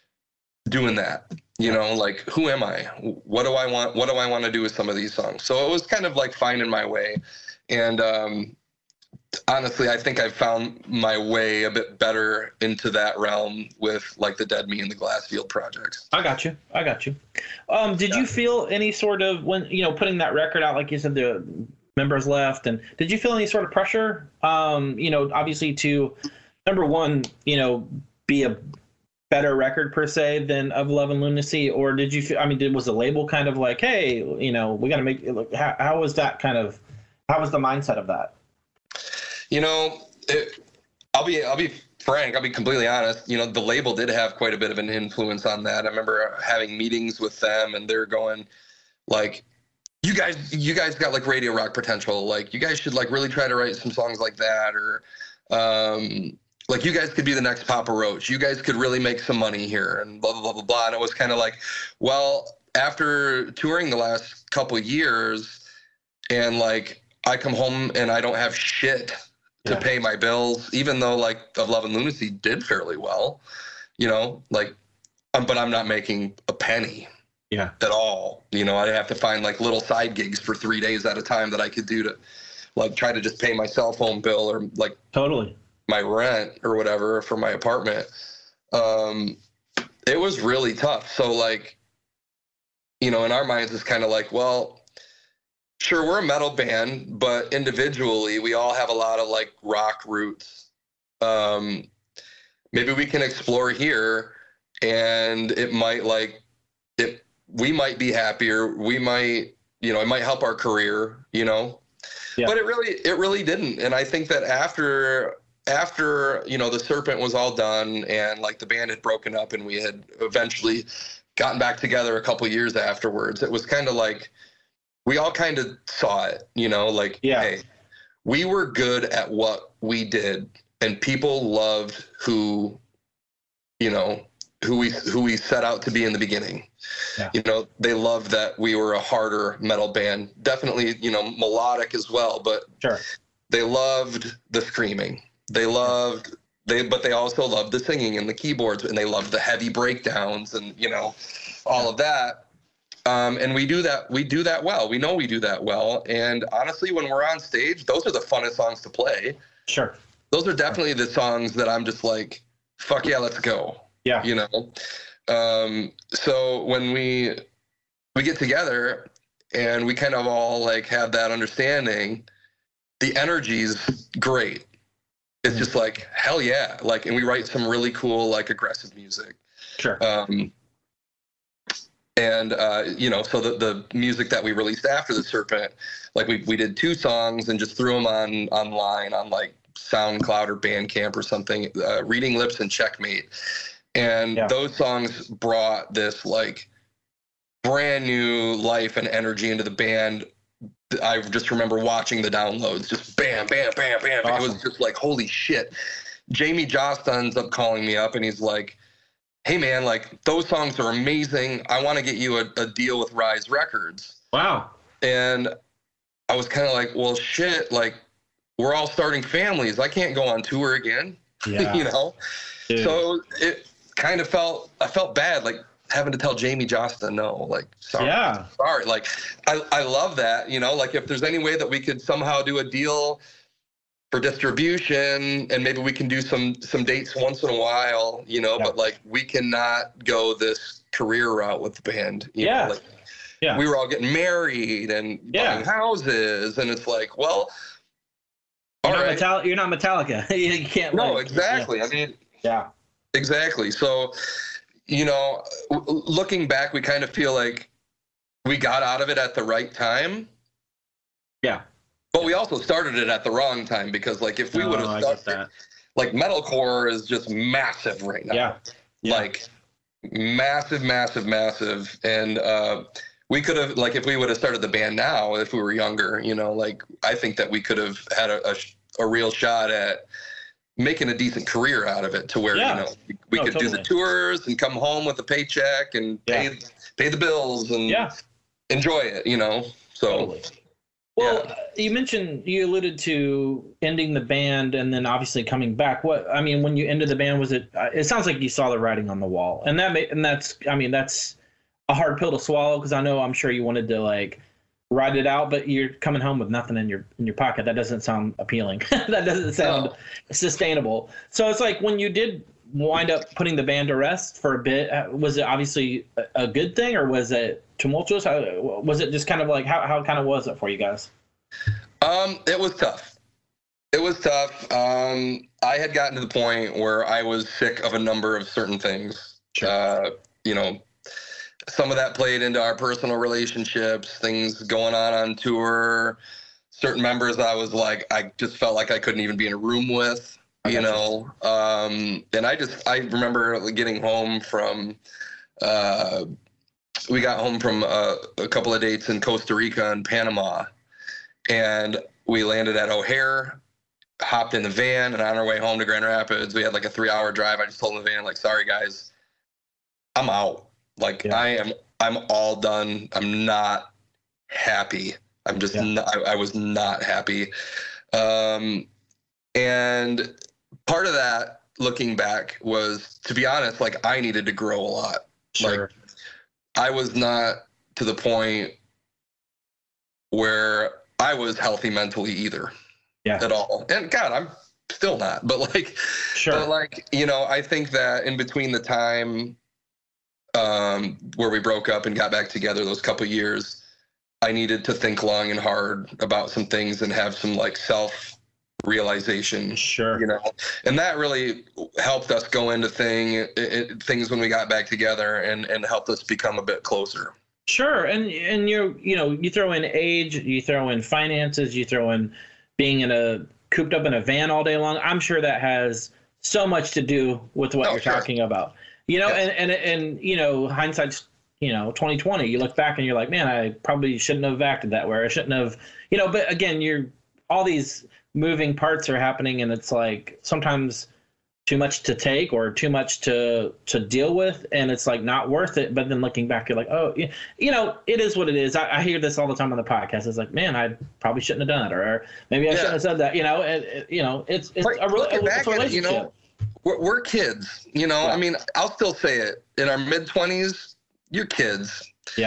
doing that, you know, like, who am I? What do I want? What do I want to do with some of these songs? So it was kind of like finding my way. And um, honestly, I think I found my way a bit better into that realm with like the Dead Me and the Glassfield projects. I got you. I got you. Um, did yeah. you feel any sort of, when, you know, putting that record out, like you said, the members left, and did you feel any sort of pressure, um, you know, obviously to, number one, you know, be a better record per se than Of Love and Lunacy, or did you feel, I mean, did, was the label kind of like, hey, you know, we got to make it look, how, how was that kind of, how was the mindset of that? You know, it, I'll be, I'll be frank, I'll be completely honest. You know, the label did have quite a bit of an influence on that. I remember having meetings with them, and they're going like, you guys, you guys got like radio rock potential. Like, you guys should like really try to write some songs like that, or, um, like, you guys could be the next Papa Roach. You guys could really make some money here, and blah, blah, blah, blah, blah. And it was kind of like, well, after touring the last couple of years, and, like, I come home and I don't have shit to yeah. pay my bills, even though, like, Of Love and Lunacy did fairly well, you know, like, um, but I'm not making a penny yeah. at all. You know, I have to find, like, little side gigs for three days at a time that I could do to, like, try to just pay my cell phone bill, or, like, totally my rent or whatever for my apartment. Um, it was really tough. So like, you know, in our minds it's kind of like, well, sure, we're a metal band, but individually we all have a lot of like rock roots. Um, maybe we can explore here, and it might like, it, we might be happier. We might, you know, it might help our career, you know, yeah. but it really, it really didn't. And I think that after, after, you know, The Serpent was all done, and like the band had broken up, and we had eventually gotten back together a couple years afterwards, it was kind of like, we all kind of saw it, you know, like, yeah. hey, we were good at what we did, and people loved who, you know, who we, who we set out to be in the beginning. Yeah. You know, they loved that we were a harder metal band, definitely, you know, melodic as well, but sure. they loved the screaming. They loved, they, but they also loved the singing and the keyboards, and they loved the heavy breakdowns and, you know, all of that. Um, and we do that. We do that well. We know we do that well. And honestly, when we're on stage, those are the funnest songs to play. Sure. Those are definitely the songs that I'm just like, fuck yeah, let's go. Yeah. You know? Um, so when we, we get together and we kind of all like have that understanding, the energy's great. It's just like, hell yeah. Like, and we write some really cool, like aggressive music. Sure. Um, and, uh, you know, so the, the music that we released after The Serpent, like we, we did two songs and just threw them on online on like SoundCloud or Bandcamp or something, uh, Reading Lips and Checkmate. And yeah. those songs brought this like brand new life and energy into the band. I just remember watching the downloads, just bam, bam, bam, bam. Awesome. It was just like, holy shit. Jamie Jost ends up calling me up and he's like, hey man, like those songs are amazing. I want to get you a, a deal with Rise Records. Wow. And I was kind of like, well, shit, like we're all starting families. I can't go on tour again, yeah. you know? Dude. So it kind of felt, I felt bad, like having to tell Jamie Josta no, like, sorry, yeah. sorry. Like, I, I love that, you know, like if there's any way that we could somehow do a deal for distribution and maybe we can do some, some dates once in a while, you know, yeah. but like we cannot go this career route with the band. You yeah. know, like yeah. we were all getting married and yeah. buying houses and it's like, well, you're, all not, right. Metallica, you're not Metallica. You can't. No, like, exactly. Yeah. I mean, yeah, exactly. So, you know, w- looking back, we kind of feel like we got out of it at the right time. Yeah. But we also started it at the wrong time because, like, if we oh, would have started, like, metalcore is just massive right now. Yeah. yeah. Like, massive, massive, massive. And uh, we could have, like, if we would have started the band now, if we were younger, you know, like, I think that we could have had a, a, a real shot at making a decent career out of it to where, yeah. you know, we, we no, could totally. do the tours and come home with a paycheck and yeah. pay pay the bills and yeah. enjoy it, you know? So. Totally. Well, yeah. you mentioned, you alluded to ending the band and then obviously coming back. What, I mean, when you ended the band, was it, uh, it sounds like you saw the writing on the wall. And that, may, and that's, I mean, that's a hard pill to swallow because I know I'm sure you wanted to like ride it out, but you're coming home with nothing in your, in your pocket. That doesn't sound appealing. That doesn't sound no. sustainable. So it's like when you did wind up putting the band to rest for a bit, was it obviously a, a good thing or was it tumultuous? How, was it just kind of like, how, how kind of was it for you guys? Um, it was tough. It was tough. Um, I had gotten to the point where I was sick of a number of certain things. Sure. Uh, you know, some of that played into our personal relationships, things going on on tour, certain members I was like, I just felt like I couldn't even be in a room with, you know? Um, and I just, I remember getting home from, uh, we got home from a, a couple of dates in Costa Rica and Panama, and we landed at O'Hare, hopped in the van, and on our way home to Grand Rapids, we had like a three hour drive. I just told the van, like, sorry guys, I'm out. Like yeah. I am, I'm all done. I'm not happy. I'm just, yeah. not, I, I was not happy. Um, and part of that, looking back, was, to be honest, like I needed to grow a lot. Sure. Like I was not to the point where I was healthy mentally either. Yeah. At all. And God, I'm still not. But like, sure. But like, you know, I think that in between the time um, where we broke up and got back together, those couple years, I needed to think long and hard about some things and have some like self realization. Sure. You know, and that really helped us go into thing it, it, things when we got back together and and helped us become a bit closer. Sure. And and you you know, you throw in age, you throw in finances, you throw in being in a cooped up in a van all day long. I'm sure that has so much to do with what oh, you're sure. talking about. You know, yes. and, and and you know, hindsight's, you know, twenty twenty. You look back and you're like, man, I probably shouldn't have acted that way. I shouldn't have, you know, but again, you're all these moving parts are happening, and it's like sometimes too much to take or too much to to deal with, and it's like not worth it. But then looking back, you're like, oh, you know, it is what it is. I, I hear this all the time on the podcast. It's like, man, I probably shouldn't have done it, or maybe I yeah. shouldn't have said that. You know, it, it, you know, it's it's like, a, re- looking a, back a relationship. at it, you know, we're, we're kids. You know, yeah. I mean, I'll still say it. In our mid twenties, you're kids. Yeah.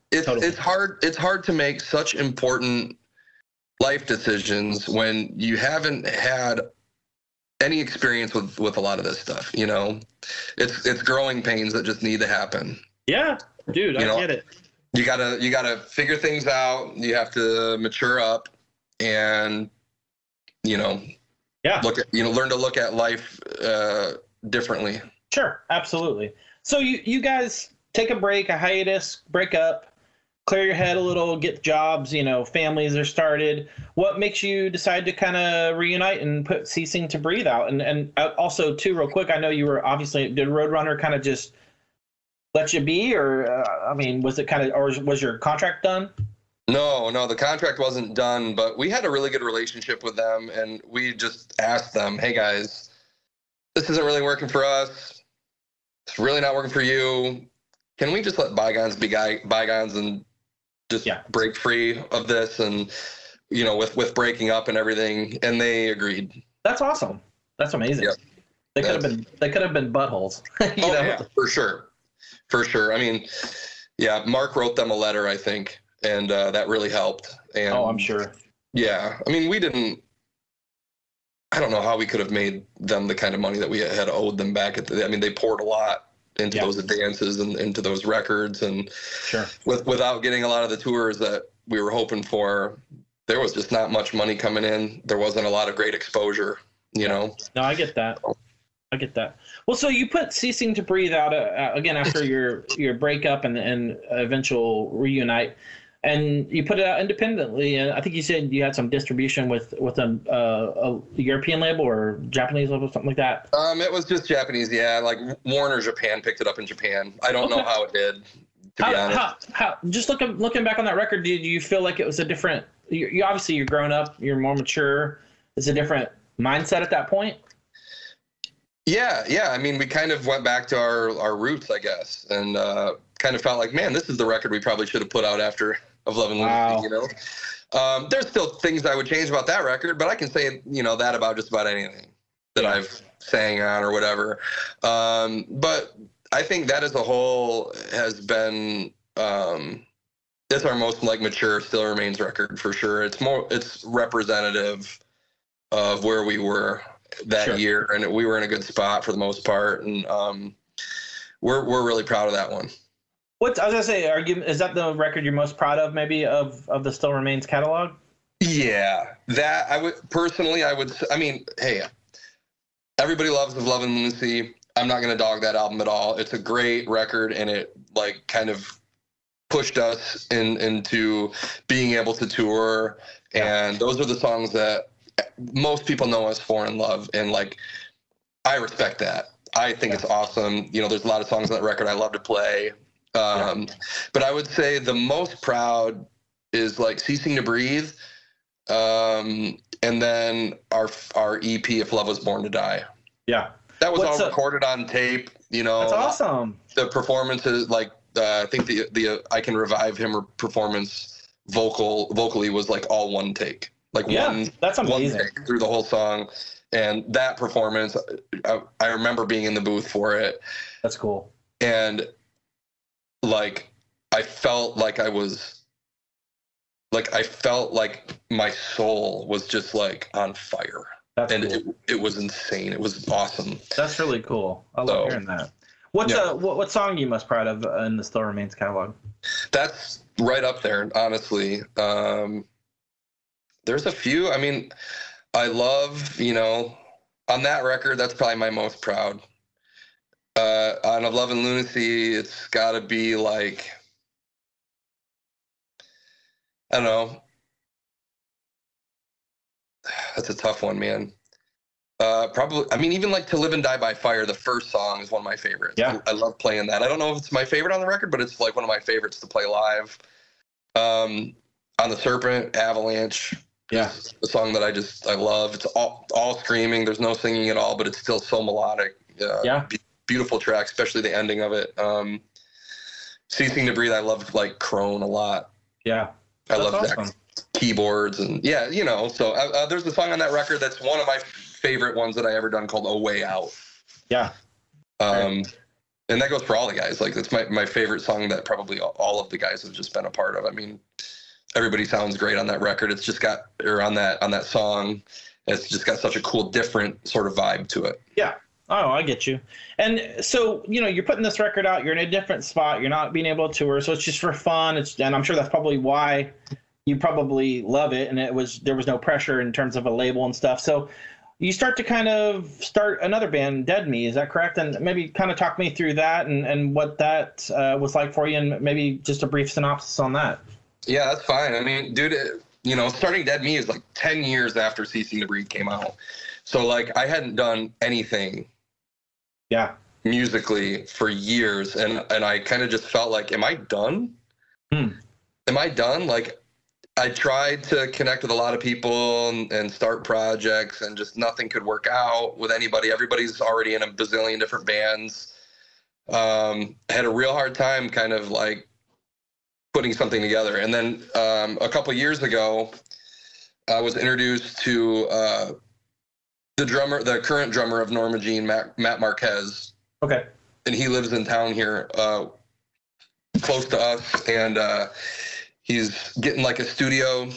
it's Totally. it's hard it's hard to make such important life decisions when you haven't had any experience with with a lot of this stuff. You know, it's it's growing pains that just need to happen. Yeah, dude, I You know, get it. You gotta you gotta figure things out. You have to mature up, and you know, Yeah, look at you know learn to look at life uh, differently. sure, absolutely. So you you guys take a break, a hiatus, break up, clear your head a little, get jobs. You know, families are started. What makes you decide to kind of reunite and put Ceasing to Breathe out? And and also too, real quick, I know you were obviously did Roadrunner kind of just let you be, or uh, I mean, was it kind of, or was your contract done? No, no, the contract wasn't done, but we had a really good relationship with them, and we just asked them, "Hey guys, this isn't really working for us. It's really not working for you. Can we just let bygones be guy- bygones and just Yeah. break free of this?" And you know, with with breaking up and everything, and they agreed. That's awesome. That's amazing. Yep. They could have That's- been they could have been buttholes. you Oh know? yeah, for sure, for sure. I mean, yeah, Mark wrote them a letter, I think, and uh, that really helped. And Oh, I'm sure. yeah, I mean, we didn't. I don't know how we could have made them the kind of money that we had owed them back at the. I mean, they poured a lot into Yeah. those advances and into those records, and Sure. with without getting a lot of the tours that we were hoping for, there was just not much money coming in. There wasn't a lot of great exposure, you know. No, I get that. I get that. Well, so you put Ceasing to Breathe out uh, again after your your breakup and and eventual reunite, and you put it out independently. And I think you said you had some distribution with with a, uh, a European label or Japanese label, something like that. Um, it was just Japanese, yeah. Like Warner Japan picked it up in Japan. I don't know Okay. how it did, to How, be honest. how, how, just looking looking back on that record, did you feel like it was a different? You, you obviously you're grown up, you're more mature. It's a different mindset at that point. Yeah, yeah. I mean, we kind of went back to our, our roots, I guess, and uh, kind of felt like, man, this is the record we probably should have put out after Of Love and Wow. Lunacy, you know? Um, there's still things I would change about that record, but I can say, you know, that about just about anything that Yeah. I've sang on or whatever. Um, but I think that as a whole has been, um, it's our most like mature Still Remains record for sure. It's more, it's representative of where we were that Sure. year, and we were in a good spot for the most part, and um, we're we're really proud of that one. What I was gonna say, are you, is that the record you're most proud of, maybe of of the Still Remains catalog? Yeah, that I would personally, I would. I mean, hey, everybody loves Of Love and Lunacy. I'm not gonna dog that album at all. It's a great record, and it like kind of pushed us in into being able to tour, and those are the songs that most people know us for and love, and like I respect that. I think Yeah. it's awesome. You know, there's a lot of songs on that record I love to play. Um, Yeah. But I would say the most proud is like Ceasing to Breathe, um, and then our our E P If Love Was Born to Die. Yeah, That was What's all a- recorded on tape. You know, that's awesome. the performances, like uh, I think the the uh, I Can Revive Him performance vocal vocally was like all one take, like Yeah, one that's one amazing. take through the whole song, and that performance, I, I remember being in the booth for it, That's cool. and like I felt like I was, like I felt like my soul was just like on fire, That's and cool. it it was insane. It was awesome. That's really cool. I love So, hearing that. What's yeah. uh what, what song are you most proud of uh, in the Still Remains catalog? That's right up there, honestly. Um, there's a few. I mean, I love, you know, on that record, that's probably my most proud. Uh, on Of Love and Lunacy, it's got to be like, I don't know. That's a tough one, man. Uh, probably, I mean, even like To Live and Die by Fire, the first song is one of my favorites. Yeah. I, I love playing that. I don't know if it's my favorite on the record, but it's like one of my favorites to play live. Um, on The Serpent, Avalanche. Yeah. is a song that I just, I love. It's all, all screaming. There's no singing at all, but it's still so melodic. Uh, Yeah. be- beautiful track, especially the ending of it. Um, Ceasing to Breathe, I love like Crone a lot. Yeah. I That's love awesome. Zach's keyboards, and yeah, you know. So uh, uh, there's a song on that record that's one of my favorite ones that I ever done called "A Way Out." Yeah. Um, and that goes for all the guys. Like that's my, my favorite song that probably all of the guys have just been a part of. I mean, everybody sounds great on that record. It's just got, or on that, on that song, it's just got such a cool, different sort of vibe to it. Yeah. Oh, I get you. And so, you know, you're putting this record out, you're in a different spot, you're not being able to tour. So it's just for fun. It's, and I'm sure that's probably why you probably love it. And it was, there was no pressure in terms of a label and stuff. So you start to kind of start another band, Dead Me, is that correct? And maybe kind of talk me through that and, and what that uh, was like for you, and maybe just a brief synopsis on that. Yeah, that's fine. I mean, dude, it, you know, starting Dead Me is like ten years after Ceasing to Breathe came out. So like I hadn't done anything yeah, musically for years. And, and I kind of just felt like, am I done? Hmm. Am I done? Like I tried to connect with a lot of people and, and start projects, and just nothing could work out with anybody. Everybody's already in a bazillion different bands. Um, I had a real hard time kind of like putting something together. And then um, a couple years ago, I was introduced to uh, the drummer, the current drummer of Norma Jean, Matt, Matt Marquez. Okay. And he lives in town here, uh, close to us. And uh, he's getting like a studio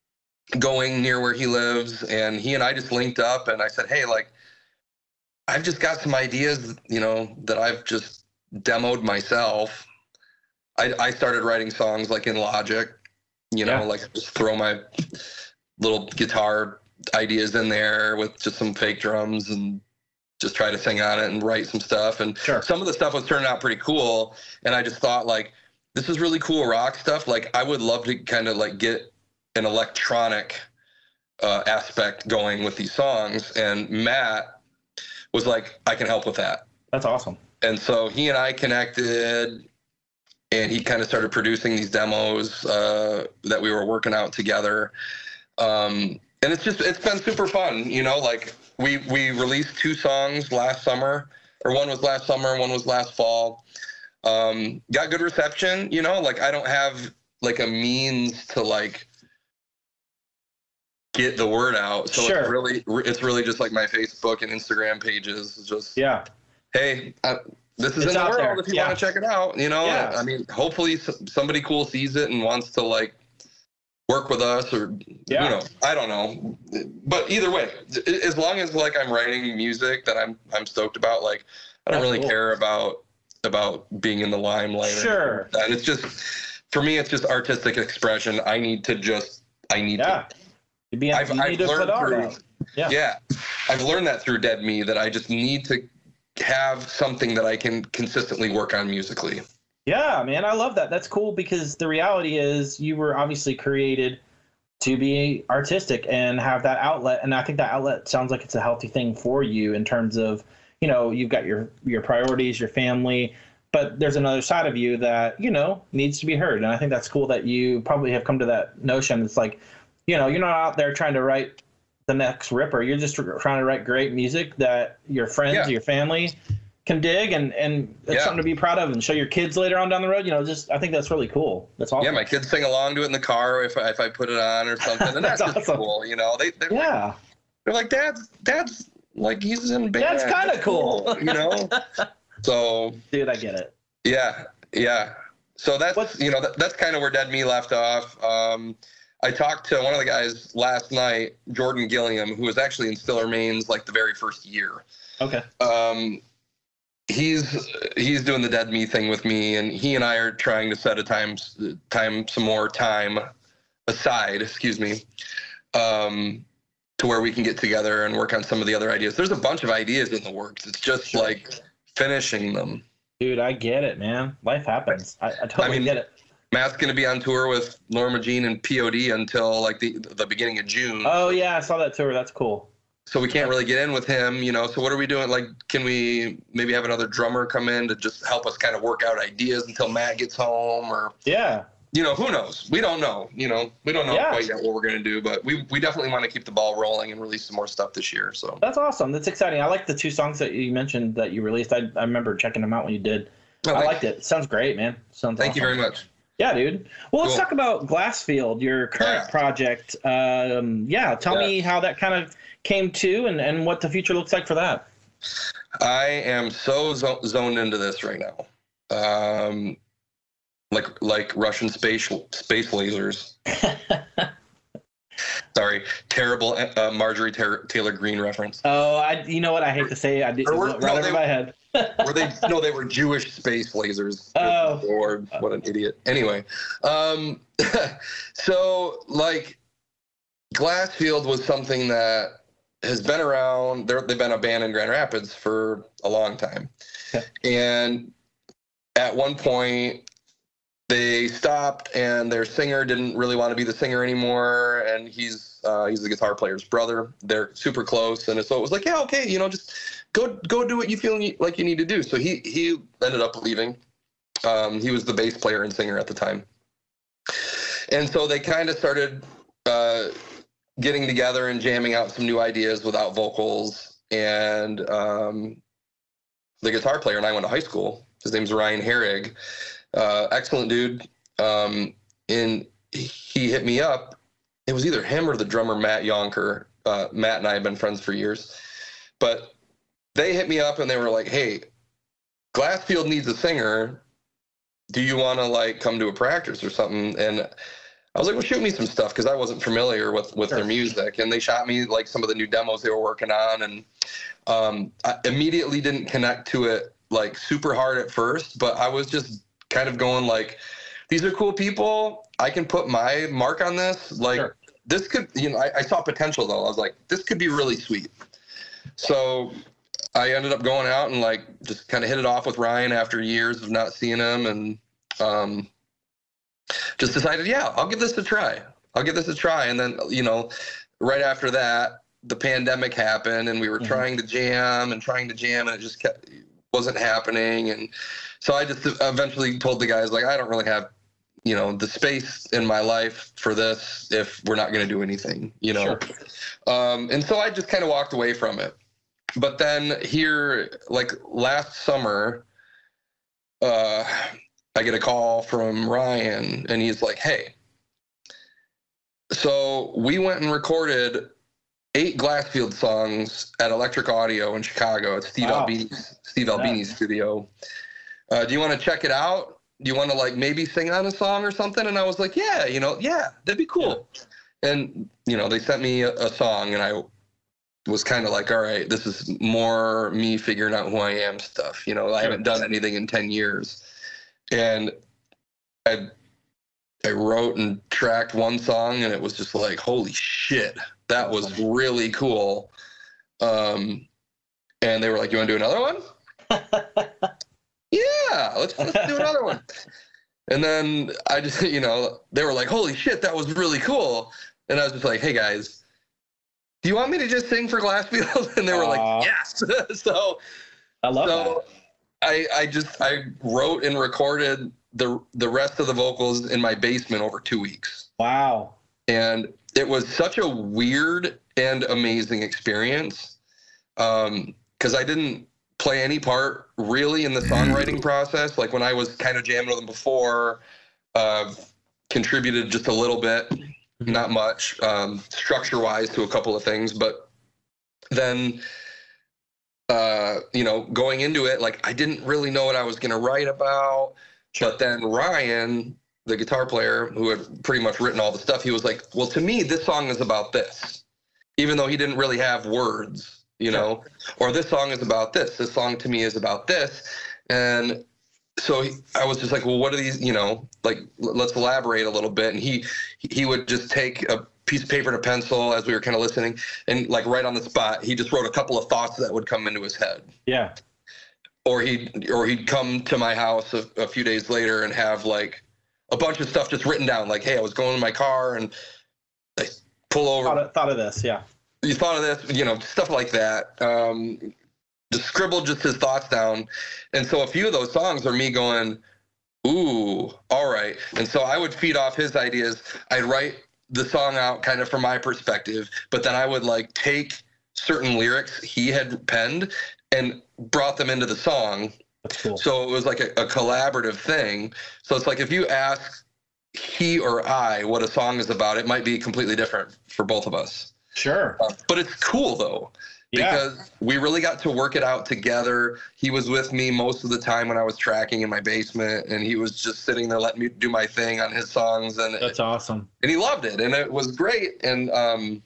going near where he lives. And he and I just linked up, and I said, hey, like, I've just got some ideas, you know, that I've just demoed myself. I, I started writing songs like in Logic, you know, yeah. like just throw my little guitar ideas in there with just some fake drums and just try to sing on it and write some stuff. And sure. some of the stuff was turning out pretty cool. And I just thought, like, this is really cool rock stuff. Like, I would love to kind of like get an electronic uh, aspect going with these songs. And Matt was like, I can help with that. That's awesome. And so he and I connected, and he kind of started producing these demos uh, that we were working out together. Um, and it's just, it's been super fun. You know, like we, we released two songs last summer, or one was last summer, one was last fall. Um, got good reception, you know, like I don't have like a means to like get the word out. So sure. it's really, it's really just like my Facebook and Instagram pages. It's just, yeah. Hey, I, this is it's in the world there. if you yeah. want to check it out, you know. Yeah. I mean, hopefully somebody cool sees it and wants to like work with us, or yeah. you know, I don't know. But either way, as long as like I'm writing music that I'm I'm stoked about, like I don't That's really cool. care about about being in the limelight. Sure. And it's just, for me, it's just artistic expression. I need to just I need yeah. to. You'd be, I've, you I've need to learned put through. out. Yeah. Yeah, I've learned that through Dead Me, that I just need to have something that I can consistently work on musically. Yeah, man, I love that. That's cool, because the reality is you were obviously created to be artistic and have that outlet. And I think that outlet sounds like it's a healthy thing for you in terms of, you know, you've got your, your priorities, your family, but there's another side of you that, you know, needs to be heard. And I think that's cool that you probably have come to that notion. It's like, you know, you're not out there trying to write the next Ripper. You're just trying to write great music that your friends, Yeah. your family can dig, and, and it's Yeah. something to be proud of and show your kids later on down the road. You know, just, I think that's really cool. That's awesome. Yeah, my kids sing along to it in the car if I, if I put it on or something. And that's, That's just awesome. cool, you know. They, they're, Yeah. like, they're like, Dad's, Dad's, like, he's in band. That's kind of cool. You know? So, Dude, I get it. yeah, yeah. So that's, What's- you know, that, that's kind of where Dead Me left off. Um, I talked to one of the guys last night, Jordan Gilliam, who was actually in Still Remains like the very first year. Okay. Um, he's he's doing the Dead Me thing with me, and he and I are trying to set a time time some more time aside, excuse me, um, to where we can get together and work on some of the other ideas. There's a bunch of ideas in the works. It's just Sure. like finishing them. Dude, I get it, man. Life happens. I, I totally I mean, get it. Matt's going to be on tour with Norma Jean and P O D until like the the beginning of June. Oh, yeah, I saw that tour. That's cool. So we can't really get in with him, you know. So what are we doing? Like, can we maybe have another drummer come in to just help us kind of work out ideas until Matt gets home, or Yeah. you know, who knows? We don't know. You know, we don't know Yeah. quite yet what we're gonna do, but we we definitely want to keep the ball rolling and release some more stuff this year. So That's awesome. That's exciting. I like the two songs that you mentioned that you released. I, I remember checking them out when you did. No, I thank- liked it. Sounds great, man. Sounds Thank you awesome. very much. Yeah, dude. Well, let's Cool. talk about Glassfield, your current Yeah. project. Um, yeah, tell Yeah. me how that kind of came to, and, and what the future looks like for that. I am so zo- zoned into this right now. Um, like like Russian space space lasers. Sorry, terrible uh, Marjorie Taylor, Taylor Greene reference. Oh, I you know what I hate to say, I did Or were- right no, over they- my head. Were they? No, they were Jewish space lasers. Oh. Lord, what an idiot. Anyway, um, so like, Glassfield was something that has been around. They're, they've been a band in Grand Rapids for a long time, Okay. and at one point they stopped, and their singer didn't really want to be the singer anymore, and he's uh, he's the guitar player's brother. They're super close, and so it was like, yeah, okay, you know, just go go do what you feel like you need to do. So he he ended up leaving. Um, he was the bass player and singer at the time, and so they kind of started uh, getting together and jamming out some new ideas without vocals. And um, the guitar player and I went to high school. His name's Ryan Herrig. Uh, excellent dude. Um, and he hit me up. It was either him or the drummer, Matt Yonker. Uh, Matt and I have been friends for years. But they hit me up and they were like, hey, Glassfield needs a singer. Do you want to like come to a practice or something? And I was like, well, shoot me some stuff, because I wasn't familiar with, with Sure. their music. And they shot me like some of the new demos they were working on. And um, I immediately didn't connect to it like super hard at first, but I was just kind of going like, these are cool people. I can put my mark on this. Like Sure. this could, you know, I, I saw potential though. I was like, this could be really sweet. So I ended up going out and like just kind of hit it off with Ryan after years of not seeing him, and um, just decided, yeah, I'll give this a try. I'll give this a try. And then, you know, right after that, the pandemic happened, and we were Mhm. trying to jam and trying to jam, and it just kept, wasn't happening. And so I just eventually told the guys, like, I don't really have, you know, the space in my life for this if we're not going to do anything, you know? Sure. Um, and so I just kind of walked away from it. But then here, like last summer, uh, I get a call from Ryan, and he's like, hey, so we went and recorded eight Glassfield songs at Electric Audio in Chicago at Steve Wow. Albini's, Steve Albini's Yeah. studio. Uh, do you want to check it out? Do you want to like maybe sing on a song or something? And I was like, yeah, you know, yeah, that'd be cool. And, you know, they sent me a, a song, and I was kind of like, all right, this is more me figuring out who I am stuff. You know, I haven't done anything in ten years. And I, I wrote and tracked one song, and it was just like, holy shit, that was really cool. Um, and they were like, you want to do another one? Yeah, let's, let's do another one. And then I just, you know, they were like, holy shit, that was really cool. And I was just like, hey guys, do you want me to just sing for Glassfield? And they were Aw. like, yes. So, I love so I, I just, I wrote and recorded the, the rest of the vocals in my basement over two weeks. that. Wow. And it was such a weird and amazing experience. Um, cause I didn't play any part really in the songwriting process. Like when I was kind of jamming with them before, uh, contributed just a little bit, not much, um, structure wise to a couple of things, but then, uh, you know, going into it, like I didn't really know what I was going to write about, but then Ryan, the guitar player who had pretty much written all the stuff, he was like, well, to me, this song is about this, even though he didn't really have words, you know, or this song is about this, this song to me is about this. And so he, I was just like, well, what are these, you know, like, l- let's elaborate a little bit. And he, he would just take a piece of paper and a pencil as we were kind of listening, and like right on the spot, he just wrote a couple of thoughts that would come into his head. Yeah. Or he'd, or he'd come to my house a, a few days later and have like a bunch of stuff just written down. Like, hey, I was going in my car and I pull over. Thought of, thought of this. Yeah. You thought of this, you know, stuff like that. Um, just scribbled just his thoughts down. And so a few of those songs are me going, ooh, all right. And so I would feed off his ideas. I'd write the song out kind of from my perspective, but then I would like take certain lyrics he had penned and brought them into the song. That's cool. So it was like a, a collaborative thing. So it's like if you ask he or I what a song is about, it might be completely different for both of us. Sure. Uh, but it's cool though. Yeah. Because we really got to work it out together. He was with me most of the time when I was tracking in my basement, and he was just sitting there letting me do my thing on his songs. And That's awesome. And he loved it, and it was great. And um,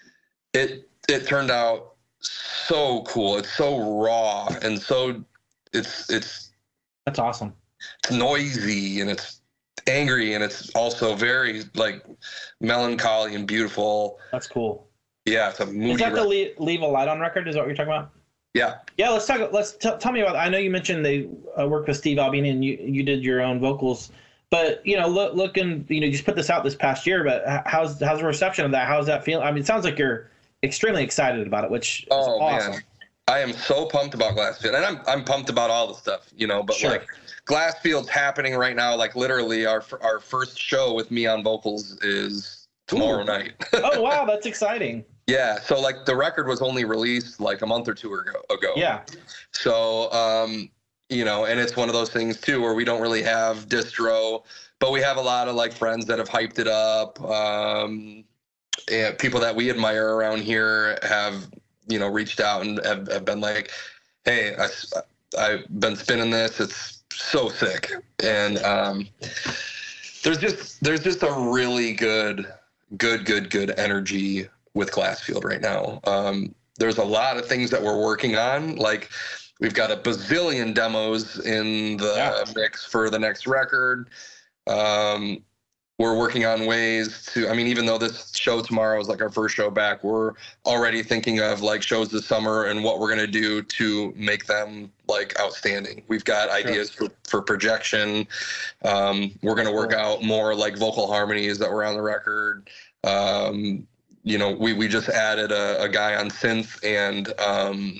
it it turned out so cool. It's so raw, and so it's it's That's awesome. It's noisy, and it's angry, and it's also very like melancholy and beautiful. That's cool. Yeah, it's a movie. Is that the record. leave, leave a light on record? Is that what you're talking about? Yeah. Yeah, let's talk. Let's t- tell me about. I know you mentioned they uh, worked with Steve Albini, and you you did your own vocals. But you know, look, looking, you know, you just put this out this past year. But how's how's the reception of that? How's that feel? I mean, it sounds like you're extremely excited about it, which is oh awesome. Man, I am so pumped about Glassfield, and I'm I'm pumped about all the stuff, you know. But Sure. like Glassfield's happening right now. Like literally, our our first show with me on vocals is tomorrow Ooh. night. Oh wow, that's exciting. Yeah, so like the record was only released like a month or two ago. ago. Yeah. So, um, you know, and it's one of those things too where we don't really have distro, but we have a lot of like friends that have hyped it up. Um, and people that we admire around here have, you know, reached out and have, have been like, hey, I, I've been spinning this. It's so sick. And um, there's just there's just a really good, good, good, good energy with Glassfield right now. Um, there's a lot of things that we're working on. Like we've got a bazillion demos in the Yeah. mix for the next record. Um, we're working on ways to, I mean, even though this show tomorrow is like our first show back, we're already thinking of like shows this summer and what we're going to do to make them like outstanding. We've got ideas for, for projection. Um, we're going to work out more like vocal harmonies that were on the record. Um, you know, we, we just added a, a guy on synth and, um,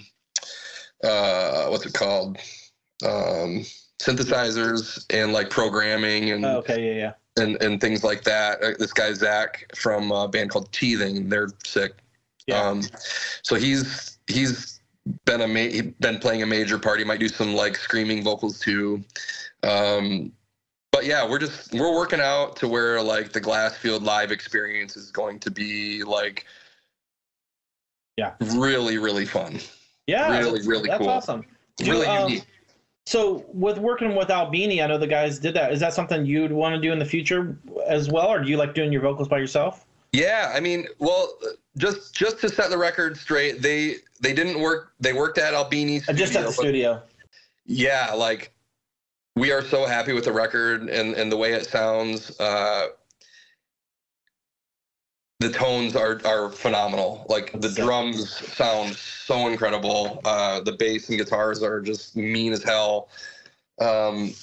uh, what's it called? Um, synthesizers and like programming and, Oh, okay. Yeah. Yeah. and, and things like that. Uh, this guy, Zach, from a band called Teething, they're sick. Yeah. Um, so he's, he's been a, ma- he's been playing a major part. He might do some like screaming vocals too. Um, But yeah, we're just we're working out to where like the Glassfield live experience is going to be like, Yeah. really really fun, Yeah. really that's, really that's cool, awesome. Do you, really um, unique. So with working with Albini, I know the guys did that. Is that something you'd want to do in the future as well, or do you like doing your vocals by yourself? Yeah, I mean, well, just just to set the record straight, they they didn't work. They worked at Albini's Uh, Just at the but- studio. Yeah, like we are so happy with the record and and the way it sounds. Uh, the tones are are phenomenal. Like the That's sick. drums sound so incredible. Uh, the bass and guitars are just mean as hell. Um,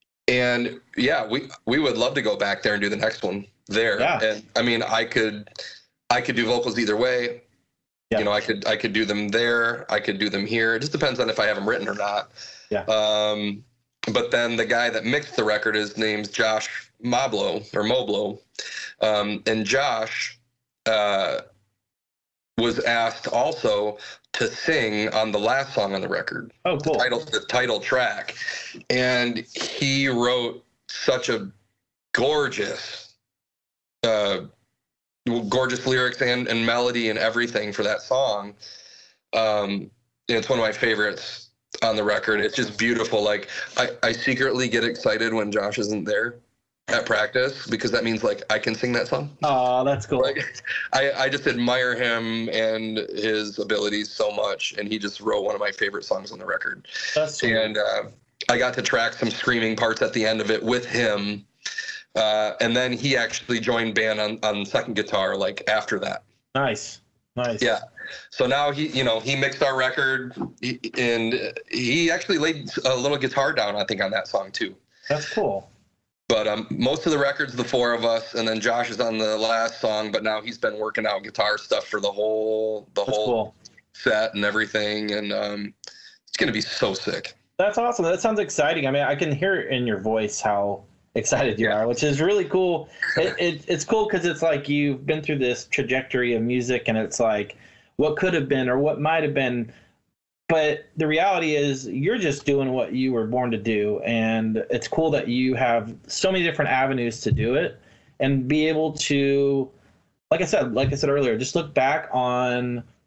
and yeah, we we would love to go back there and do the next one there. Yeah. And I mean, I could I could do vocals either way. Yeah. You know, I could I could do them there. I could do them here. It just depends on if I have them written or not. Yeah. Um, but then the guy that mixed the record, his name's Josh Moblo or Moblo, um, and Josh uh, was asked also to sing on the last song on the record, Oh, cool. title the title track, and he wrote such a gorgeous, uh, gorgeous lyrics and, and melody and everything for that song. Um, and it's one of my favorites on the record. It's just beautiful. Like I, I secretly get excited when Josh isn't there at practice because that means like I can sing that song. Oh, that's cool. Like I, I just admire him and his abilities so much, and he just wrote one of my favorite songs on the record. That's sweet. And uh, I got to track some screaming parts at the end of it with him, uh, and then he actually joined band on on second guitar like after that. Nice. Nice. Yeah. So now he, you know, he mixed our record, he, and he actually laid a little guitar down, I think, on that song too. That's cool. But um, most of the records, the four of us, and then Josh is on the last song. But now he's been working out guitar stuff for the whole the That's whole cool. set and everything, and um, it's gonna be so sick. That's awesome. That sounds exciting. I mean, I can hear in your voice how excited you Yeah. are, which is really cool. It, it, it's cool because it's like you've been through this trajectory of music, and it's like what could have been or what might have been. But the reality is you're just doing what you were born to do. And it's cool that you have so many different avenues to do it and be able to, like I said, like I said earlier, just look back on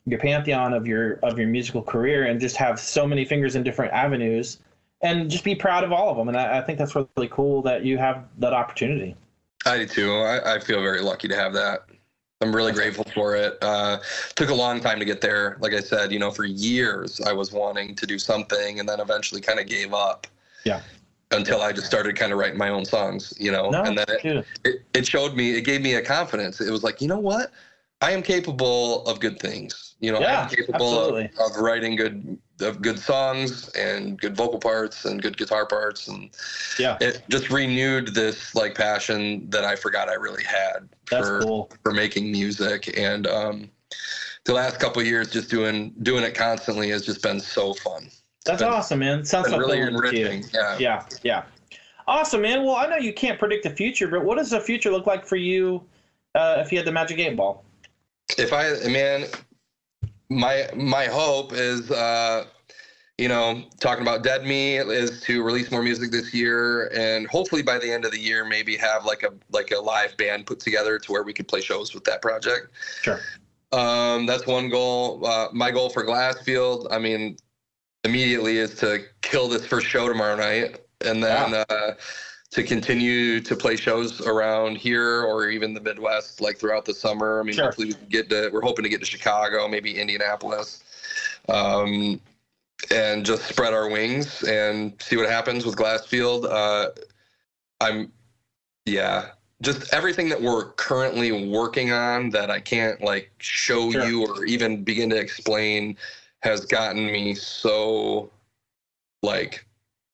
your pantheon of your of your musical career, and just have so many fingers in different avenues, and just be proud of all of them. And I, I think that's really cool that you have that opportunity. I do too. I, I feel very lucky to have that. I'm really grateful for it. Uh, took a long time to get there. Like I said, you know, for years I was wanting to do something, and then eventually kind of gave up. Yeah. Until I just started kind of writing my own songs, you know, no, and then it, it, it showed me, it gave me a confidence. It was like, you know what? I am capable of good things. You know, yeah, I'm capable of, of writing good of good songs and good vocal parts and good guitar parts. And yeah, it just renewed this like passion that I forgot I really had That's for, cool. for making music. And um, the last couple of years, just doing doing it constantly has just been so fun. That's been, awesome, man. Sounds like really enriching. Yeah. yeah, yeah. Awesome, man. Well, I know you can't predict the future, but what does the future look like for you uh, if you had the magic eight ball? If I, man, my my hope is, uh, you know, talking about Dead Me is to release more music this year, and hopefully by the end of the year, maybe have like a like a live band put together to where we could play shows with that project. Sure. Um, that's one goal. Uh, my goal for Glassfield, I mean, immediately is to kill this first show tomorrow night, and then yeah. uh, to continue to play shows around here or even the Midwest, like throughout the summer. I mean, sure. hopefully we can get to, we're hoping to get to Chicago, maybe Indianapolis, um, and just spread our wings and see what happens with Glassfield. Uh, I'm, yeah, just everything that we're currently working on that I can't like show sure. you or even begin to explain has gotten me so like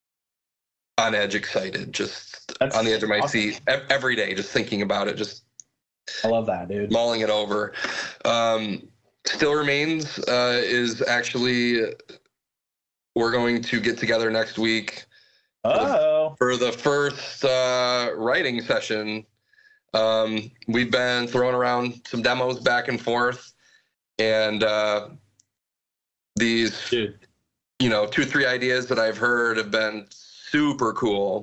on edge excited, just That's on the edge of my awesome. seat every day, just thinking about it, just I love that, dude. Mulling it over. Um, Still Remains uh, is actually, we're going to get together next week oh. for, the, for the first uh, writing session. Um, we've been throwing around some demos back and forth, and uh, these, dude. you know, two, three ideas that I've heard have been super cool.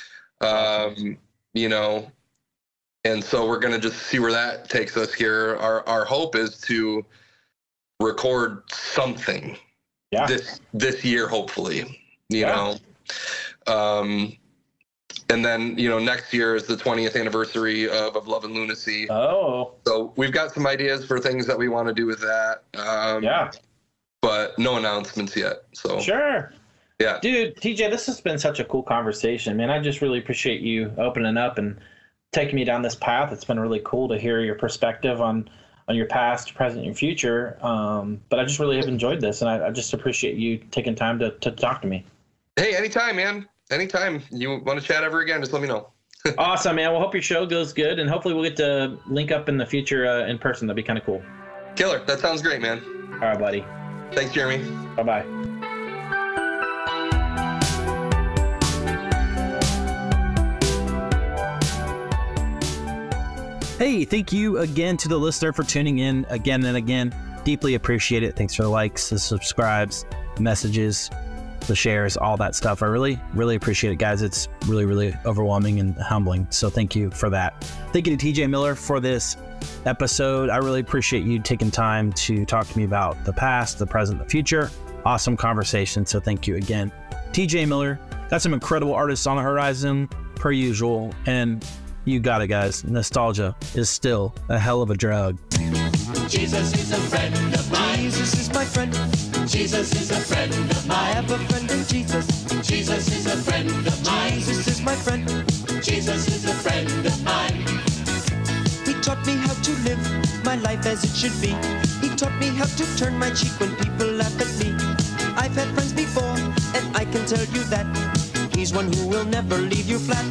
Um, you know, and so we're going to just see where that takes us here. Our our hope is to record something yeah. this this year, hopefully, you yeah. know. Um, and then, you know, next year is the twentieth anniversary of, of Love and Lunacy. Oh. So we've got some ideas for things that we want to do with that. Um, yeah. But no announcements yet. So sure. Yeah. Dude, T J, this has been such a cool conversation, man. I just really appreciate you opening up and taking me down this path. It's been really cool to hear your perspective on, on your past, present, and future. Um, but I just really have enjoyed this, and I, I just appreciate you taking time to, to talk to me. Hey, anytime, man. Anytime. You want to chat ever again, just let me know. Awesome, man. Well, hope your show goes good, and hopefully we'll get to link up in the future uh, in person. That'd be kind of cool. Killer. That sounds great, man. All right, buddy. Thanks, Jeremy. Bye-bye. Hey, thank you again to the listener for tuning in again and again. Deeply appreciate it. Thanks for the likes, the subscribes, the messages, the shares, all that stuff. I really, really appreciate it, guys. It's really, really overwhelming and humbling. So thank you for that. Thank you to T J Miller for this episode. I really appreciate you taking time to talk to me about the past, the present, the future. Awesome conversation. So thank you again. T J Miller, got some incredible artists on the horizon, per usual. And you got it, guys. Nostalgia is still a hell of a drug. Jesus is a friend of mine. Jesus is my friend. Jesus is a friend of mine. I have a friend in Jesus. Jesus is a friend of mine. Jesus is my friend. Jesus is a friend of mine. He taught me how to live my life as it should be. He taught me how to turn my cheek when people laugh at me. I've had friends before, and I can tell you that he's one who will never leave you flat.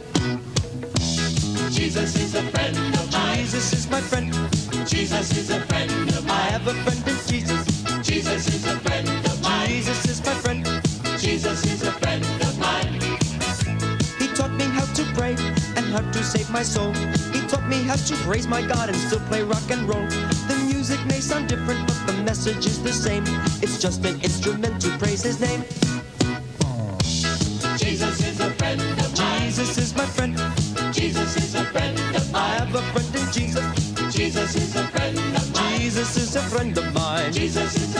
Jesus is a friend of mine. Jesus is my friend. Jesus is a friend of mine. I have a friend in Jesus. Jesus is a friend of mine. Jesus is my friend. Jesus is a friend of mine. He taught me how to pray and how to save my soul. He taught me how to praise my God and still play rock and roll. The music may sound different, but the message is the same. It's just an instrument to praise his name. Jesus is a friend of mine. Jesus is my friend. Jesus is a friend of mine. I have a friend in Jesus. Jesus is a friend of mine. Jesus is a friend of mine. Jesus is